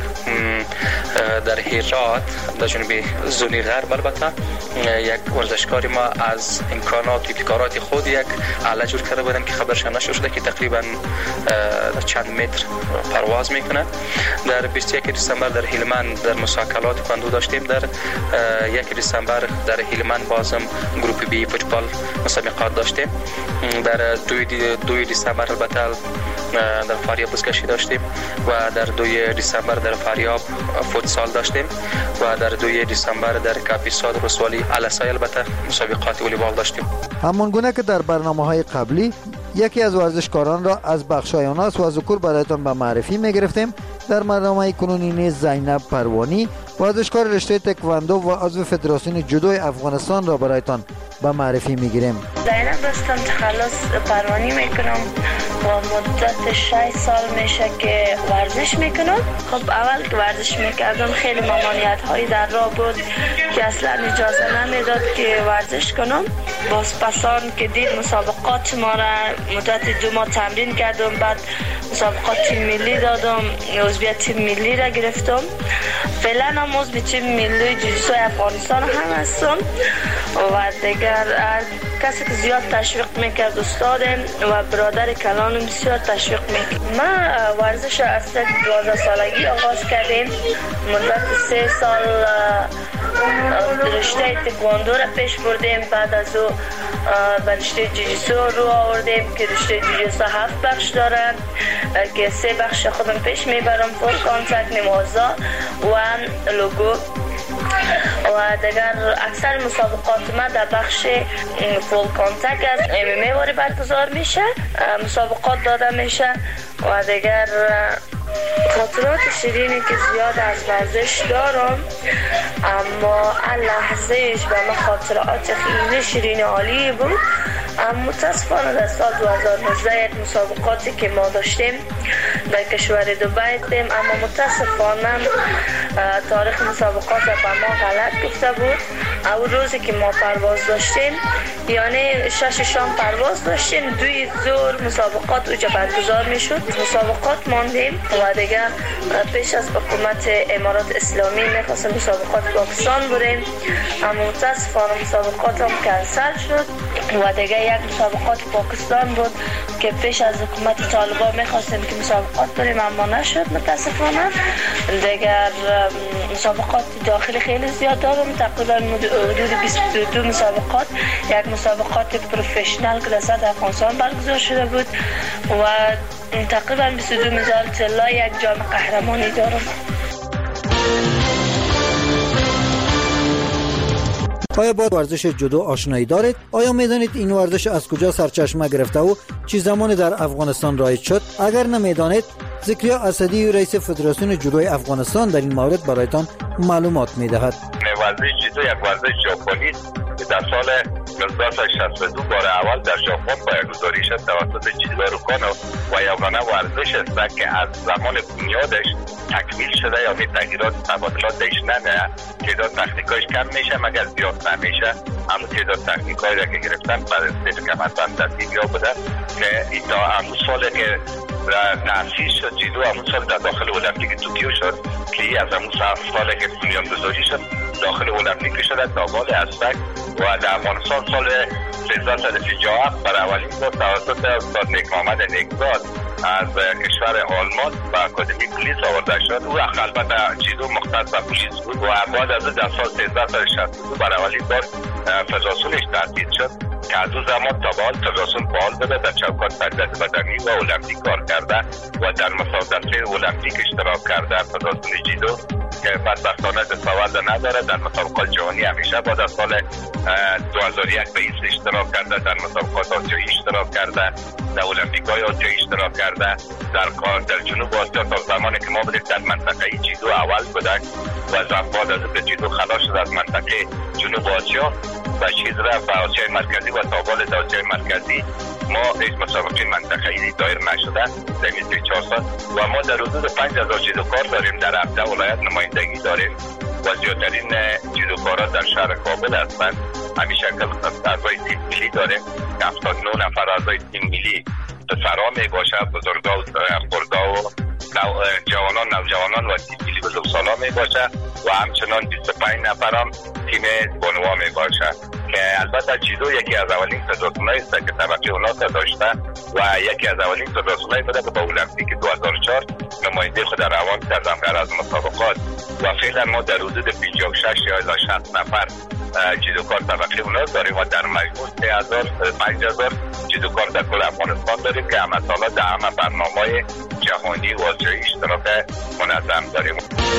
در هرات در جنوب زونی غرب البته یک ورزشکاری ما از امکانات و ابتکارات خود یک آله جور کرده بودن که خبرش نشده که تقریبا چند متر پرواز میکنه. در 21 دسامبر در هلمند در مسابقات کاندو داشتیم. در 1 دسامبر در هلمند بازم گروپ بی فوتبال مسابقات داشتیم. در 2 دسامبر البته در فاریاب بزکشی داشتیم و در 2 دسامبر در فاریاب فوتسال داشتیم و در 2 دسامبر در کاپیسا در رسوالی علسای البته مسابقات والیبال داشتیم. همانگونه که در برنامه‌های قبلی یکی از ورزشکاران را از بخش‌های آناس و ذکر برایتان به معرفی می‌گرفتیم، در برنامه کنونی نیز زینب پروانی ورزشکار رشته تکواندو و عضو فدراسیون جودو افغانستان را برایتان به معرفی می‌گیریم. زینب هستم، تخلص پروانی میکنم و مدت 6 سال میشه که ورزش میکنم. خب اول که ورزش میکردم خیلی ممانعت هایی در راه بود که اصلا اجازه نمیداد که ورزش کنم. باز پسان که دید مسابقات ما را مدت 2 ماه تمرین کردم، بعد مسابقات تیم ملی دادم، عضویت تیم ملی را گرفتم. فعلا هم عضو تیم ملی جوجیتسو افغانستان هم هستم و دیگر کسی که زیاد تشویق میکرد استادم و برادر کلانم بسیار تشویق میکرد. ما ورزش از 12 سالگی آغاز کردیم، مدت 3 سال رشته تکواندو را پیش بردیم. بعد از او به رشته جوجیتسو رو آوردیم که رشته جوجیتسو 7 بخش دارن که 3 بخش خودم پیش میبرم: فول کانتاکت، نمازا و لوگو. و دیگر اکثر مسابقات ما در بخش فول کانتاکت از MMA واری برگزار میشه، مسابقات داده میشه. و دیگر خاطرات شیرینی که زیاد از ورزش دارم، اما لحظهش به من خاطرات خیلی شیرین عالی بود. متاسفانه در سال 2019 یک مسابقاتی که ما داشتیم در کشور دبی دیدیم، اما متاسفانه تاریخ مسابقات به ما غلط گفته بود. اول روزی که ما پرواز داشتیم، یعنی 6 شام پرواز داشتیم، 2 ظهر مسابقات اوجا برگزار میشد. مسابقات ماندیم و دیگه پیش از حکومت امارات اسلامی میخواستیم مسابقات پاکستان بریم، اما متاسفانه مسابقات هم کنسل شد و دیگه یک مسابقات پاکستان بود که پیش از حکومت طالبان میخواستیم که مسابقات بریم، اما نشد متاسفانه. دیگر مسابقات داخلی خیلی زیاد دارم، تقریبا حدود 22 مسابقات. یک مسابقات پروفشنال که در سطح افغانستان برگزار شده بود و تقریبا 22 مدال طلا، یک جام قهرمانی دارم. آیا با ورزش جودو آشنایی دارید؟ آیا میدانید این ورزش از کجا سرچشمه گرفته و چه زمانی در افغانستان رایج شد؟ اگر نمیدانید، ذکریا اسدی رئیس فدراسیون جودوی افغانستان در این مورد برایتان معلومات میدهد. ورزش جودو یک ورزش ژاپنی است که در سال 1962 بار اول در ژاپن پایه‌گذاری شد توسط جیداروکانو و یگانه ورزش است که از زمان بنیادش تکمیل شده یا تغییرات تبادلات درش نمیاد. تعداد تکنیکایش کم میشه مگر زیاد نمیشه، اما تعداد تکنیکایی را که گرفتن بعد از کمربند دستی یا بوده که ایتا همون سال که تأسیس شد جیدو، همون سال در داخل المپیک توکیو شد که از همون سال که بنیانگذاری شد داخل المپیک شده تا بال اسبک و در افغانستان سال 1347 برای اولین بار توسط استاد نیک محمد نیکزاد از کشور آلمان و اکادمی پلیس آورده شد. او البته جیدو مختص به پلیس بود و بعد از در سال 1362 برای اولین بار فدراسیونش تأسیس شد که از او زمان تا به حال فدراسیون فعال بوده، در چوکات تربیت بدنی و المپیک کار کرده و در مسابقات المپیک اشتراک کرده. فدراسیون جیدو که بدبختانه دستاورد نداره، در مسابقات جهانی همیشه بعد از سال 2001 به این اشتراک کرده، در مسابقات آسیایی اشتراک کرده، در المپیک‌های آسیایی اشتراک کرده. در جنوب آسیا تا زمانی که ما بودیم در منطقه جیدو اول بودیم و بعد از که جیدو خلاص شد از منطقه جنوب آسیا و چیز رفت به آسیای مرکزی و تا بال آسیای مرکزی ما هیچ مسابقه منطقه‌ای دایر نشده در این 4 سال و ما در حدود 5000 جودوکار داریم، در 17 ولایت نمایندگی داریم و زیادترین جودوکارا در شهر کابل هستند. همین شکل اعضای تیم ملی داریم که 79 نفر اعضای تیم ملی پسرها می باشه، بزرگا و خردها و جوانان، نوجوانان و تیم ملی بزرگسالا می باشه و همچنان 25 نفر هم تیم بانوها می باشه که البته جودو یکی از اولین فدراسیونایی است که طبقه اونا داشته و یکی از اولین فدراسیونایی بوده که با المپیک 2004 نماینده خود روان کردن از مسابقات و فعلا ما در حدود 56 یا 60 نفر جودوکار طبقه اونا داریم و در مجموع 5000 جودوکار در کل افغانستان داریم که همه سالا در همه برنامه‌های جهانی و آسیایی اشتراک منظم داریم.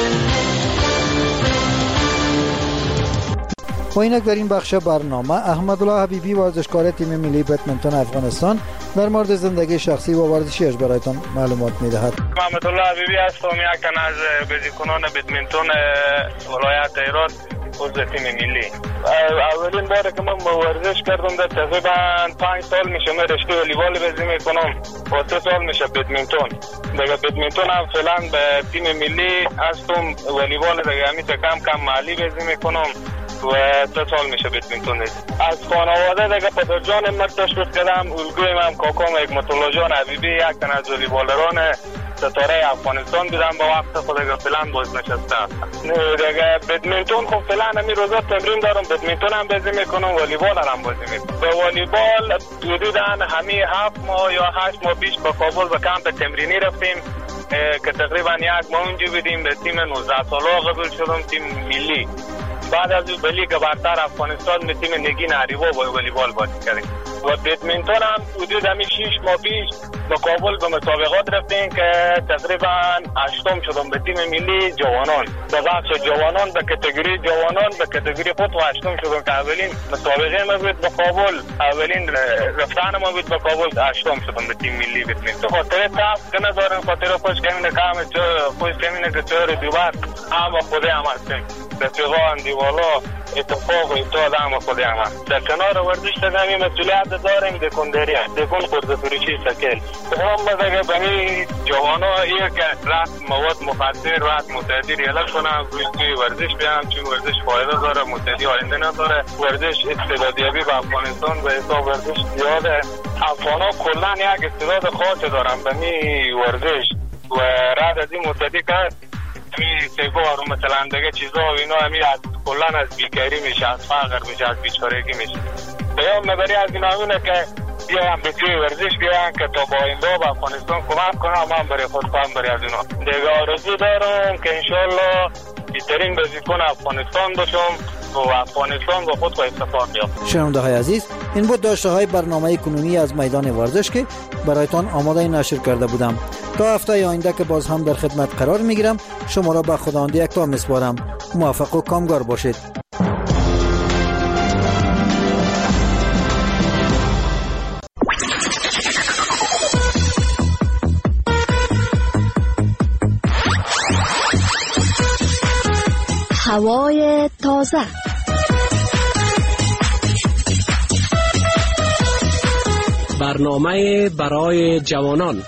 و اینک در این بخش برنامه احمدالله حبیبی ورزشکار تیم ملی بدمنتون افغانستان در مورد زندگی شخصی و ورزشیش برایتان معلومات میدهد. احمدالله حبیبی هستم، یک تن از بازیکنان بدمنتون ولایت هرات عضو تیم ملی. اولین بار که من ورزش کردم در تقریبا 5 سال میشه، من رشته والیبال بازی میکنم و 3 سال میشه بدمنتون. دیگه بدمنتون هم فعلا به تیم ملی هستم، والیبال دیگه همیشه کم محلی بازی میکنم و 3 سال میشه بدمنتون. از خانواده دیگه پدر جانم من تشویق کردم، الگویم هم کاکام حکمت‌الله جان حبیبی یک تن از والیبالران ستاره افغانستان بودم، با وقت خود دیگه فعلا بازنشسته هستم. دیگه بدمنتون خب فعلا همین روزا تمرین دارم، بدمنتون هم بازی میکنم، والیبال هم بازی میکنم. به والیبال حدوداً همین 7 ماه یا 8 ماه پیش به کابل به کمپ تمرینی رفتیم که تقریبا 1 ماه اونجا بودیم. به تیم 19 ساله قبول شدم، تیم ملی بعد از اون لیگ برتر افغانستان به تیم نگین اریوا والیبال بازی کردیم و بدمینتون هم حدود 6 ماه پیش با کابل به مسابقات رفتیم که تقریبا 8م شدم به تیم ملی جوانان. به بخش جوانان به کاتگوری جوانان به کاتگوری خود 8م شدم که اولین مسابقه ما بود به کابل، اولین رفتن ما بود به کابل 8م شدم به تیم ملی بدمینتون. خاطر تاپ که ندارم، خاطر خوش کمینه کام خوش کمینه که چهار دیوار هم خود هم هستیم. رفیقان دیوالا اتفاق و ایتاد هم خود هم هست. در کنار ورزش تنمی مسئولیت داریم دکندری دکن خورده فروشی سکل. هم بزرگه بمی جوانا ایه که رات مواد مخدر رات متعدی ریالت کنم روی ورزش بیام، چون ورزش فایده داره، متعدی آینده نداره. ورزش استعدادیابی به افغانستان به حساب ورزش زیاده. افغانا کلن یک استعداد خاص دارن بمی ورزش و رات از این متعدی کرد می سیگار و مثلا دیگه چیزا و اینا همی از کلن از بیکاری میشه، از فقر میشه، از بیچارگی میشه. بیام مبری از این همونه که بیایم به توی ورزش بیایم که تا با آینده به افغانستان کمک کنم، من برای خود خواهم برای از اینا دیگه آرزو دارم که انشالله بیترین بازیکن افغانستان باشم و افغانستان با خود اتفاق بیفته. شنونده های عزیز، این بود داشته های برنامه کنونی از میدان ورزش که برایتان آماده نشر کرده بودم. تا هفته آینده که باز هم در خدمت قرار میگیرم، شما را به خداوند یکتا میسپارم. موفق و کامگار باشید. هوای تازه، برنامه برای جوانان،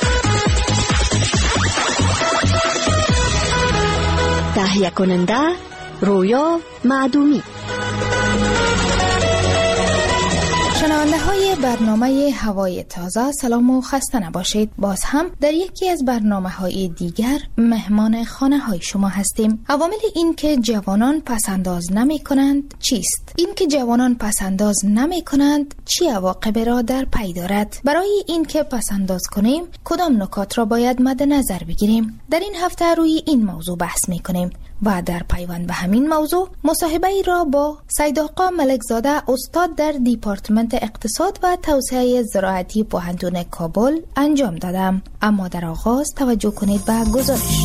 تهیه کننده رویا معدومی. شنونده های برنامه هوای تازه، سلام و خسته نباشید. باز هم در یکی از برنامه های دیگر مهمان خانه های شما هستیم. عوامل این که جوانان پسنداز نمی کنند چیست؟ این که جوانان پسنداز نمی کنند چی عواقب را در پی دارد؟ برای این که پسنداز کنیم کدام نکات را باید مد نظر بگیریم؟ در این هفته روی این موضوع بحث می کنیم و در پیوند به همین موضوع مصاحبه ای را با سید آقا ملکزاده، استاد در دیپارتمنت اقتصاد و توسعه زراعتی پوهنتون کابل انجام دادم. اما در آغاز توجه کنید به گزارش.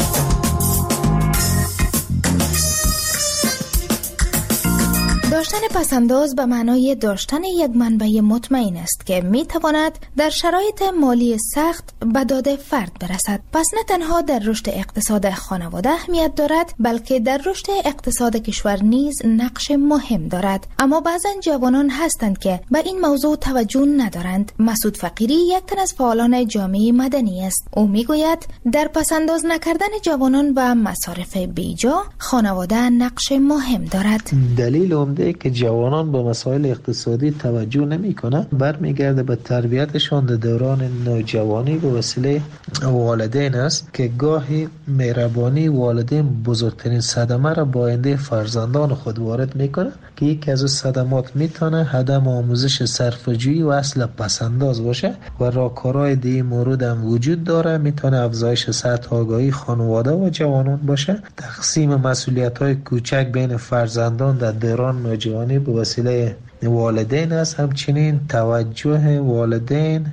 داشتن پسنداز به معنای داشتن یک منبع مطمئن است که می تواند در شرایط مالی سخت به داد فرد برسد. پس نه تنها در رشد اقتصاد خانواده اهمیت دارد، بلکه در رشد اقتصاد کشور نیز نقش مهم دارد. اما بعضا جوانان هستند که به این موضوع توجه ندارند. مسعود فقیری یک تن از فعالان جامعه مدنی است. او می گوید در پسنداز نکردن جوانان و مصارف بیجا خانواده نقش مهم دارد. دلیل عمده که جوانان به مسائل اقتصادی توجه نمی‌کنند برمیگرده به تربیتشان در دوران نوجوانی به وسیله والدین است که گاهی مهربانی والدین بزرگترین صدمه را با آینده فرزندان خود وارد می‌کنه که یکی از صدمات میتونه عدم آموزش صرفه‌جویی و اصل پسنداز باشه و راهکارهای دیگه مورد هم وجود داره. میتونه افزایش سطح آگاهی خانواده و جوانان باشه، تقسیم مسئولیت‌های کوچک بین فرزندان در دوران نوجوانی به وسیله والدین است، همچنین توجه والدین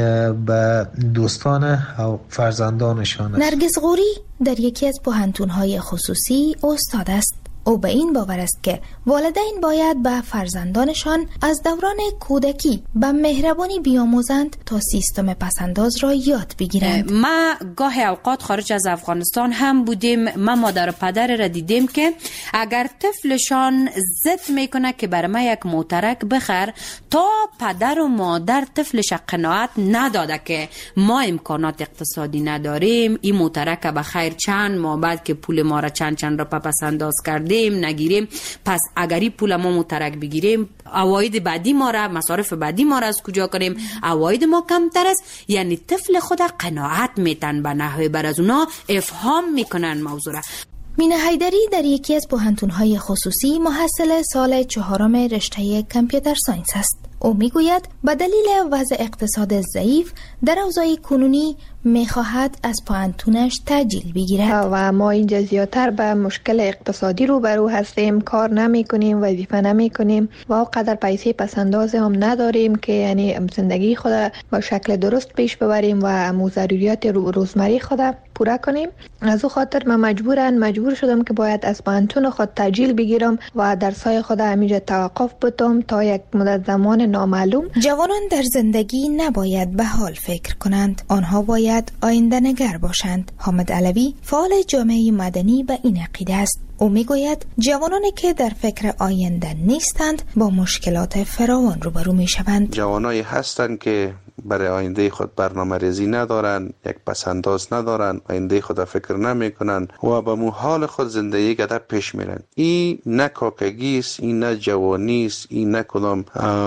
به دوستان و فرزندانشان است. نرگس غوری در یکی از پوهنتون‌های خصوصی استاد است. او به این باور است که والدین باید به فرزندانشان از دوران کودکی به مهربانی بیاموزند تا سیستم پسنداز را یاد بگیرند. ما گاهی اوقات خارج از افغانستان هم بودیم، ما مادر و پدر را دیدیم که اگر طفلشان ضد میکنه که برای ما یک موترک بخر، تا پدر و مادر طفلش قناعت نداده که ما امکانات اقتصادی نداریم، این موترک بخیر چند ماه بعد که پول ما را چند را پسنداز کردیم نگیریم، پس اگری پول ما مترک بگیریم عواید بعدی ما را، مصارف بعدی ما را از کجا کنیم؟ عواید ما کمتر است. یعنی طفل خود قناعت میتن به نحوه بر از اونا افهام میکنن موضوع را. مینه حیدری در یکی از پوهنتون‌های خصوصی محصل سال 4 رشته کامپیوتر ساینس است. او میگوید به دلیل وضع اقتصاد ضعیف در اوضاع کنونی میخواهد از پانتونش تاجیل بگیرد و ما اینجا زیادتر به مشکل اقتصادی روبرو هستیم، کار نمی کنیم، وظیفه نمی کنیم و اونقدر پیسه پسنداز هم نداریم که یعنی زندگی خود با شکل درست پیش ببریم و ضروریات روزمره خود پورا کنیم. از او خاطر من مجبور شدم که باید از پانتون خود تاجیل بگیرم و درسای خود همینجا توقف بدم تا یک مدت زمان نامعلوم. جوانان در زندگی نباید به حال فکر کنند، آنها باید آینده نگر باشند. حامد علوی فعال جامعه مدنی به این عقیده است. او میگوید جوانانی که در فکر آینده نیستند با مشکلات فراوان روبرو میشوند. جوانایی هستند که برای آینده خود برنامه‌ریزی ندارن، یک پسنداز ندارن، آینده خود فکر نمیکنن و به مو حال خود زندگی گذر پیش میرن. این نه کاکگی است، این نه جوانی است، این نه کدام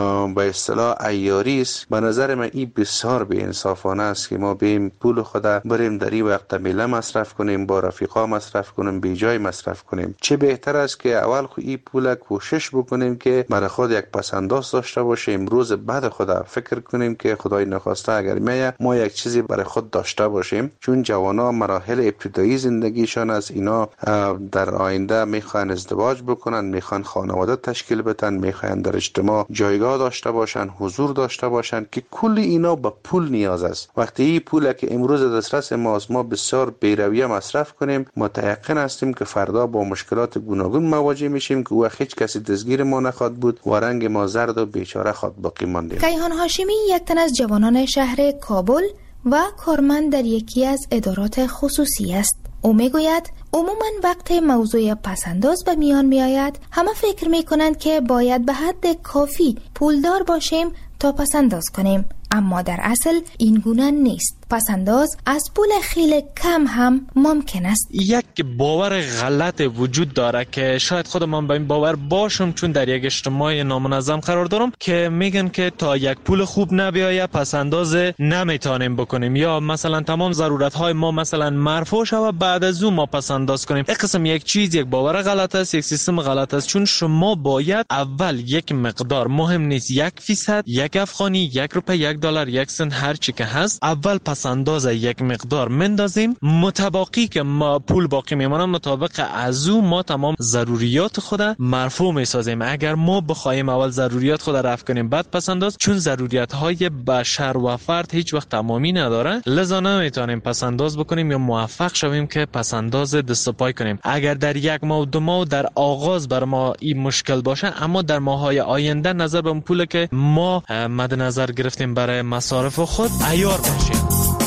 به اصطلاح عیاری است. به نظر من این بسیار بی‌انصافانه است که ما بیم پول خود بریم در این وقت میله مصرف کنیم، با رفیقا مصرف کنیم، بی جای مصرف کنیم. چه بهتر است که اول خود این پول کوشش بکنیم که برای خود یک پسنداز داشته باشیم، روز بعد خود فکر کنیم که خدای نخواسته اگر ما یک چیزی برای خود داشته باشیم. چون جوانا مراحل ابتدایی زندگیشان از اینا در آینده میخوان ازدواج بکنن، میخوان خانواده تشکیل بدن، میخوان در اجتماع جایگاه داشته باشن، حضور داشته باشن که کل اینا به پول نیاز است. وقتی این پول که امروز دسترس ماست ما بسیار بی‌رویه مصرف کنیم، متيقن هستیم که فردا با مشکلات گوناگون مواجه میشیم که او هیچ کسی دستگیر ما نخواد بود و رنگ ما زرد و بیچاره خود باقی ماندیم. کیهان هاشمی یک تن از جوانان شهر کابل و کارمند در یکی از ادارات خصوصی است. او میگوید عموماً وقت موضوع پسنداز به میان می آید همه فکر می کنند که باید به حد کافی پولدار باشیم تا پسنداز کنیم، اما در اصل این گونه نیست. پسنداز از پول خیلی کم هم ممکن است. یک باور غلط وجود داره که شاید خودم به این باور باشم، چون در یک اجتماع نامنظم قرار دارم که میگن که تا یک پول خوب نبیایه پسنداز نمیتونیم بکنیم، یا مثلا تمام ضرورت های ما مثلا مرفوع شوه بعد از اون ما پسنداز کنیم. این قسم یک چیز، یک باور غلط است، یک سیستم غلط است. چون شما باید اول یک مقدار، مهم نیست 1%، 1 افغانی، 1 روپیه، 1 دلار، 1 سنت، هر چی که هست، اول پسنداز یک مقدار مندازیم، متباقی که ما پول باقی میمونه مطابق از او ما تمام ضروریات خود مرفوع میسازیم. اگر ما بخوایم اول ضروریات خود رفع کنیم بعد پسنداز، چون ضروریات های بشر و فرد هیچ وقت تمامی نداره، لذا نمیتونیم پسنداز بکنیم یا موفق شویم که پسنداز دست پای کنیم. اگر در 1 ماه و 2 ماه در آغاز بر ما این مشکل باشه، اما در ماهای آینده نظر به پول که ما مد نظر گرفتیم برای مصارف خود عیار بشه.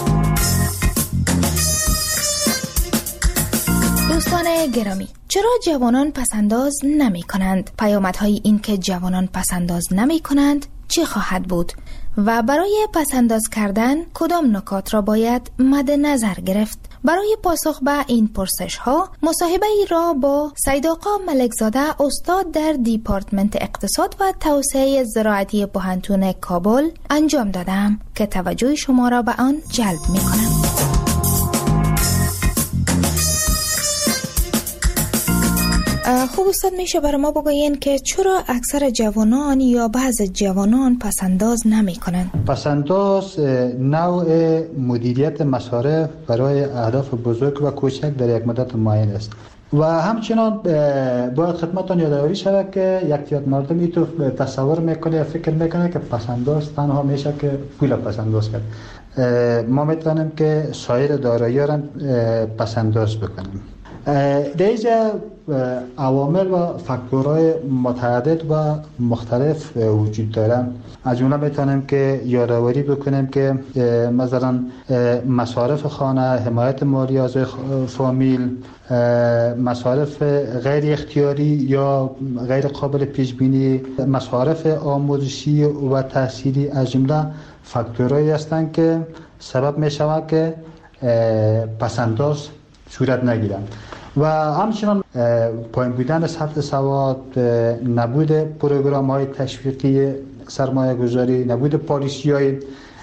دوستان گرامی، چرا جوانان پسنداز نمی کنند؟ پیامدهای این که جوانان پسنداز نمی کنند چه خواهد بود؟ و برای پسنداز کردن کدام نکات را باید مد نظر گرفت؟ برای پاسخ به این پرسش ها مصاحبه ای را با سید آقا ملکزاده، استاد در دیپارتمنت اقتصاد و توسعه زراعتی پوهنتون کابل انجام دادم که توجه شما را به آن جلب می کنم. خوب استاد، میشه برای ما بگوین که چرا اکثر جوانان یا بعض جوانان پسنداز نمی کنند؟ پسنداز نوع مدیریت مصارف برای اهداف بزرگ و کوچک در یک مدت معین است و همچنان باید خدمتتان یادآوری شود که یک تعداد مردم اینطور تصور میکنه یا فکر میکنه که پسنداز تنها میشه که پول پسنداز کرد. ما میتونیم که سایر دارایی‌ها را پسنداز بکنیم. در اینجا عوامل و فاکتورهای متعدد و مختلف وجود دارن. از جمله میتونیم که یادآوری بکنیم که مثلا مصارف خانه، حمایت مالی از فامیل، مصارف غیر اختیاری یا غیر قابل پیش بینی، مصارف آموزشی و تحصیلی از جمله فاکتورهایی هستند که سبب میشود که پسنداز صورت نگیرند. و همچنان پایین بودن سطح سواد، نبود پروگرام های تشویقی سرمایه گذاری، نبود پالیسی های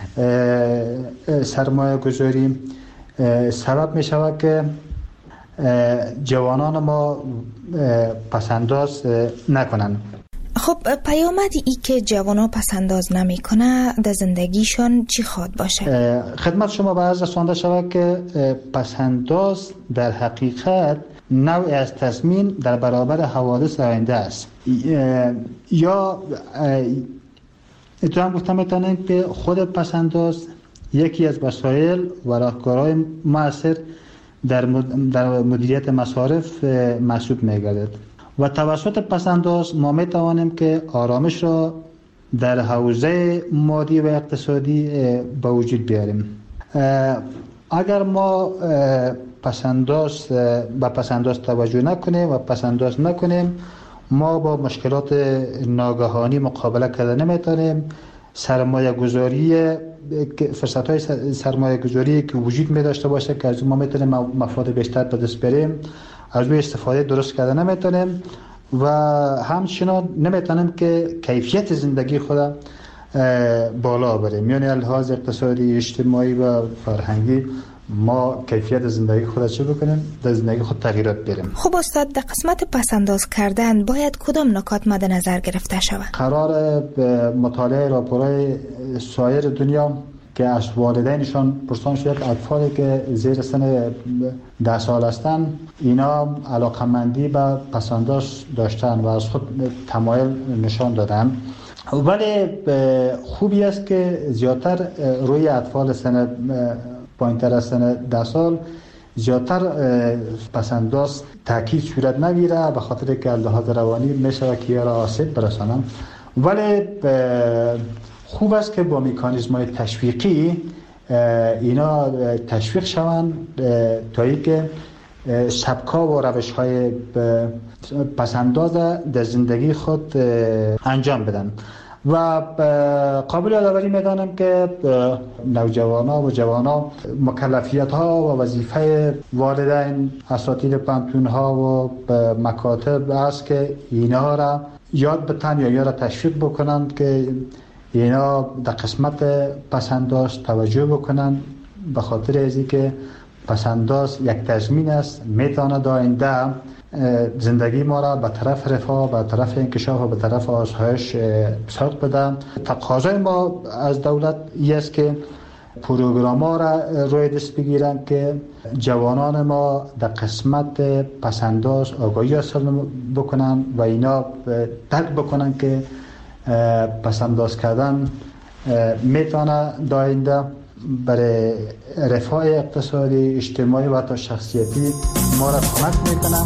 سرمایه گذاری سبب می شود که جوانان ما پسنداز نکنند. خب پیامد ای که جوانا پسنداز نمی کنه در زندگیشان چی خواد باشه؟ خدمت شما به عرض رسانده شود که پسنداز در حقیقت نوع از تضمین در برابر حوادث آینده است. یا اتفاقا گفتم میتونیم که خود پسنداز یکی از وسایل و راهکارهای مؤثر در مدیریت مصارف محسوب می‌گردد و توسط پسنداز ما میتوانیم که آرامش را در حوزه مادی و اقتصادی به وجود بیاریم. اگر ما به پسنداز توجه نکنیم و پسنداز نکنیم، ما با مشکلات ناگهانی مقابله کرده نمیتونیم. سرمایه گذاری فرصت های سرمایه گذاری که وجود می داشته باشه که از ما میتونیم مفاد بیشتر به دست بریم، از روی استفاده درست کرده نمیتونیم و همچنان نمیتونیم که کیفیت زندگی خود بالا بریم. یعنی لحاظ اقتصادی، اجتماعی و فرهنگی ما کیفیت زندگی خود چه بکنیم؟ در زندگی خود تغییرات بریم. خب استاد، در قسمت پسنداز کردن باید کدام نکات مد نظر گرفته شود؟ قرار مطالعه راپورهای سایر دنیا که از والدینشان پرسان شد اطفالی که زیر سن 10 سال هستند اینا علاقمندی به پسنداز داشتن و از خود تمایل نشان دادن، ولی خوبی است که زیادتر روی اطفال سن پایین‌تر از سن 10 سال زیادتر پسنداز تاکید صورت نگیره، به خاطر که لحاظ روانی میشه که یا را آسیب برسانم. ولی خوب است که با مکانیزم‌های تشویقی اینا تشویق شوند تا اینکه سبک‌ها و روش‌های پسنداز در زندگی خود انجام بدن. و قابل یادآوری می‌دانم که نوجوانان و جوانان مکلفیت‌ها و وظیفه والدین، اساتید پانتون‌ها و مکاتب است که اینا را یاد بتن یا را تشویق بکنند که اینا در قسمت پسنداز توجه بکنند، به خاطر از اینکه پسنداز یک تضمین است، میتواند آینده زندگی ما را به طرف رفاه، به طرف انکشاف و به طرف آسایش سوق بده. تقاضای ما از دولت است که پروگرام‌ها را روی دست بگیرند که جوانان ما در قسمت پسنداز آگاهی حاصل بکنند و اینا درک بکنند که پسنداز کردن میتونه داینده برای رفاه اقتصادی، اجتماعی و حتی شخصیتی ما را کمک میکنه.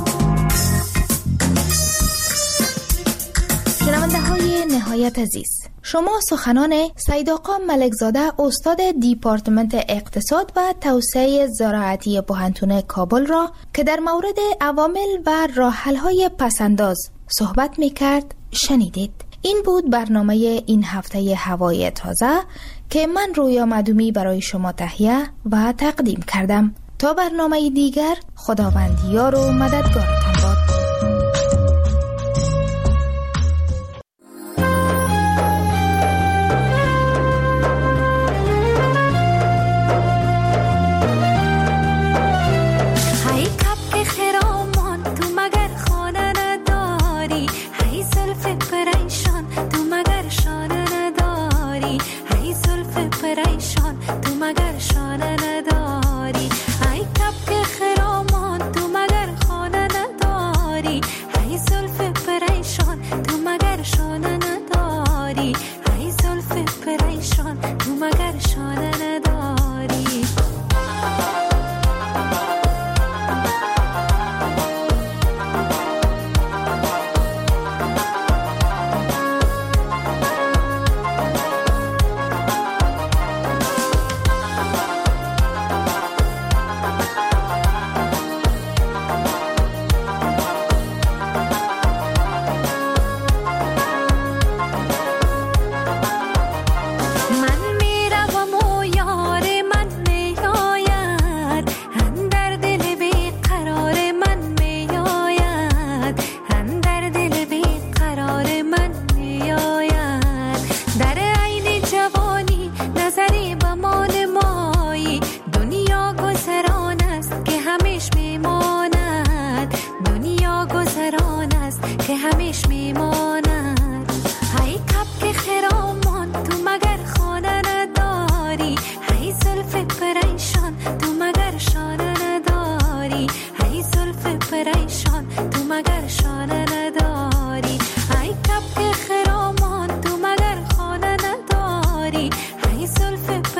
شنونده های نهایت عزیز، شما سخنان سید آقا ملکزاده استاد دیپارتمنت اقتصاد و توسعه زراعتی پوهنتون کابل را که در مورد عوامل و راه‌حل‌های پسنداز صحبت میکرد شنیدید. این بود برنامه این هفته هوای تازه که من رویا مدومی برای شما تهیه و تقدیم کردم. تا برنامه دیگر، خداوند یار و مددگارتان باد. زلف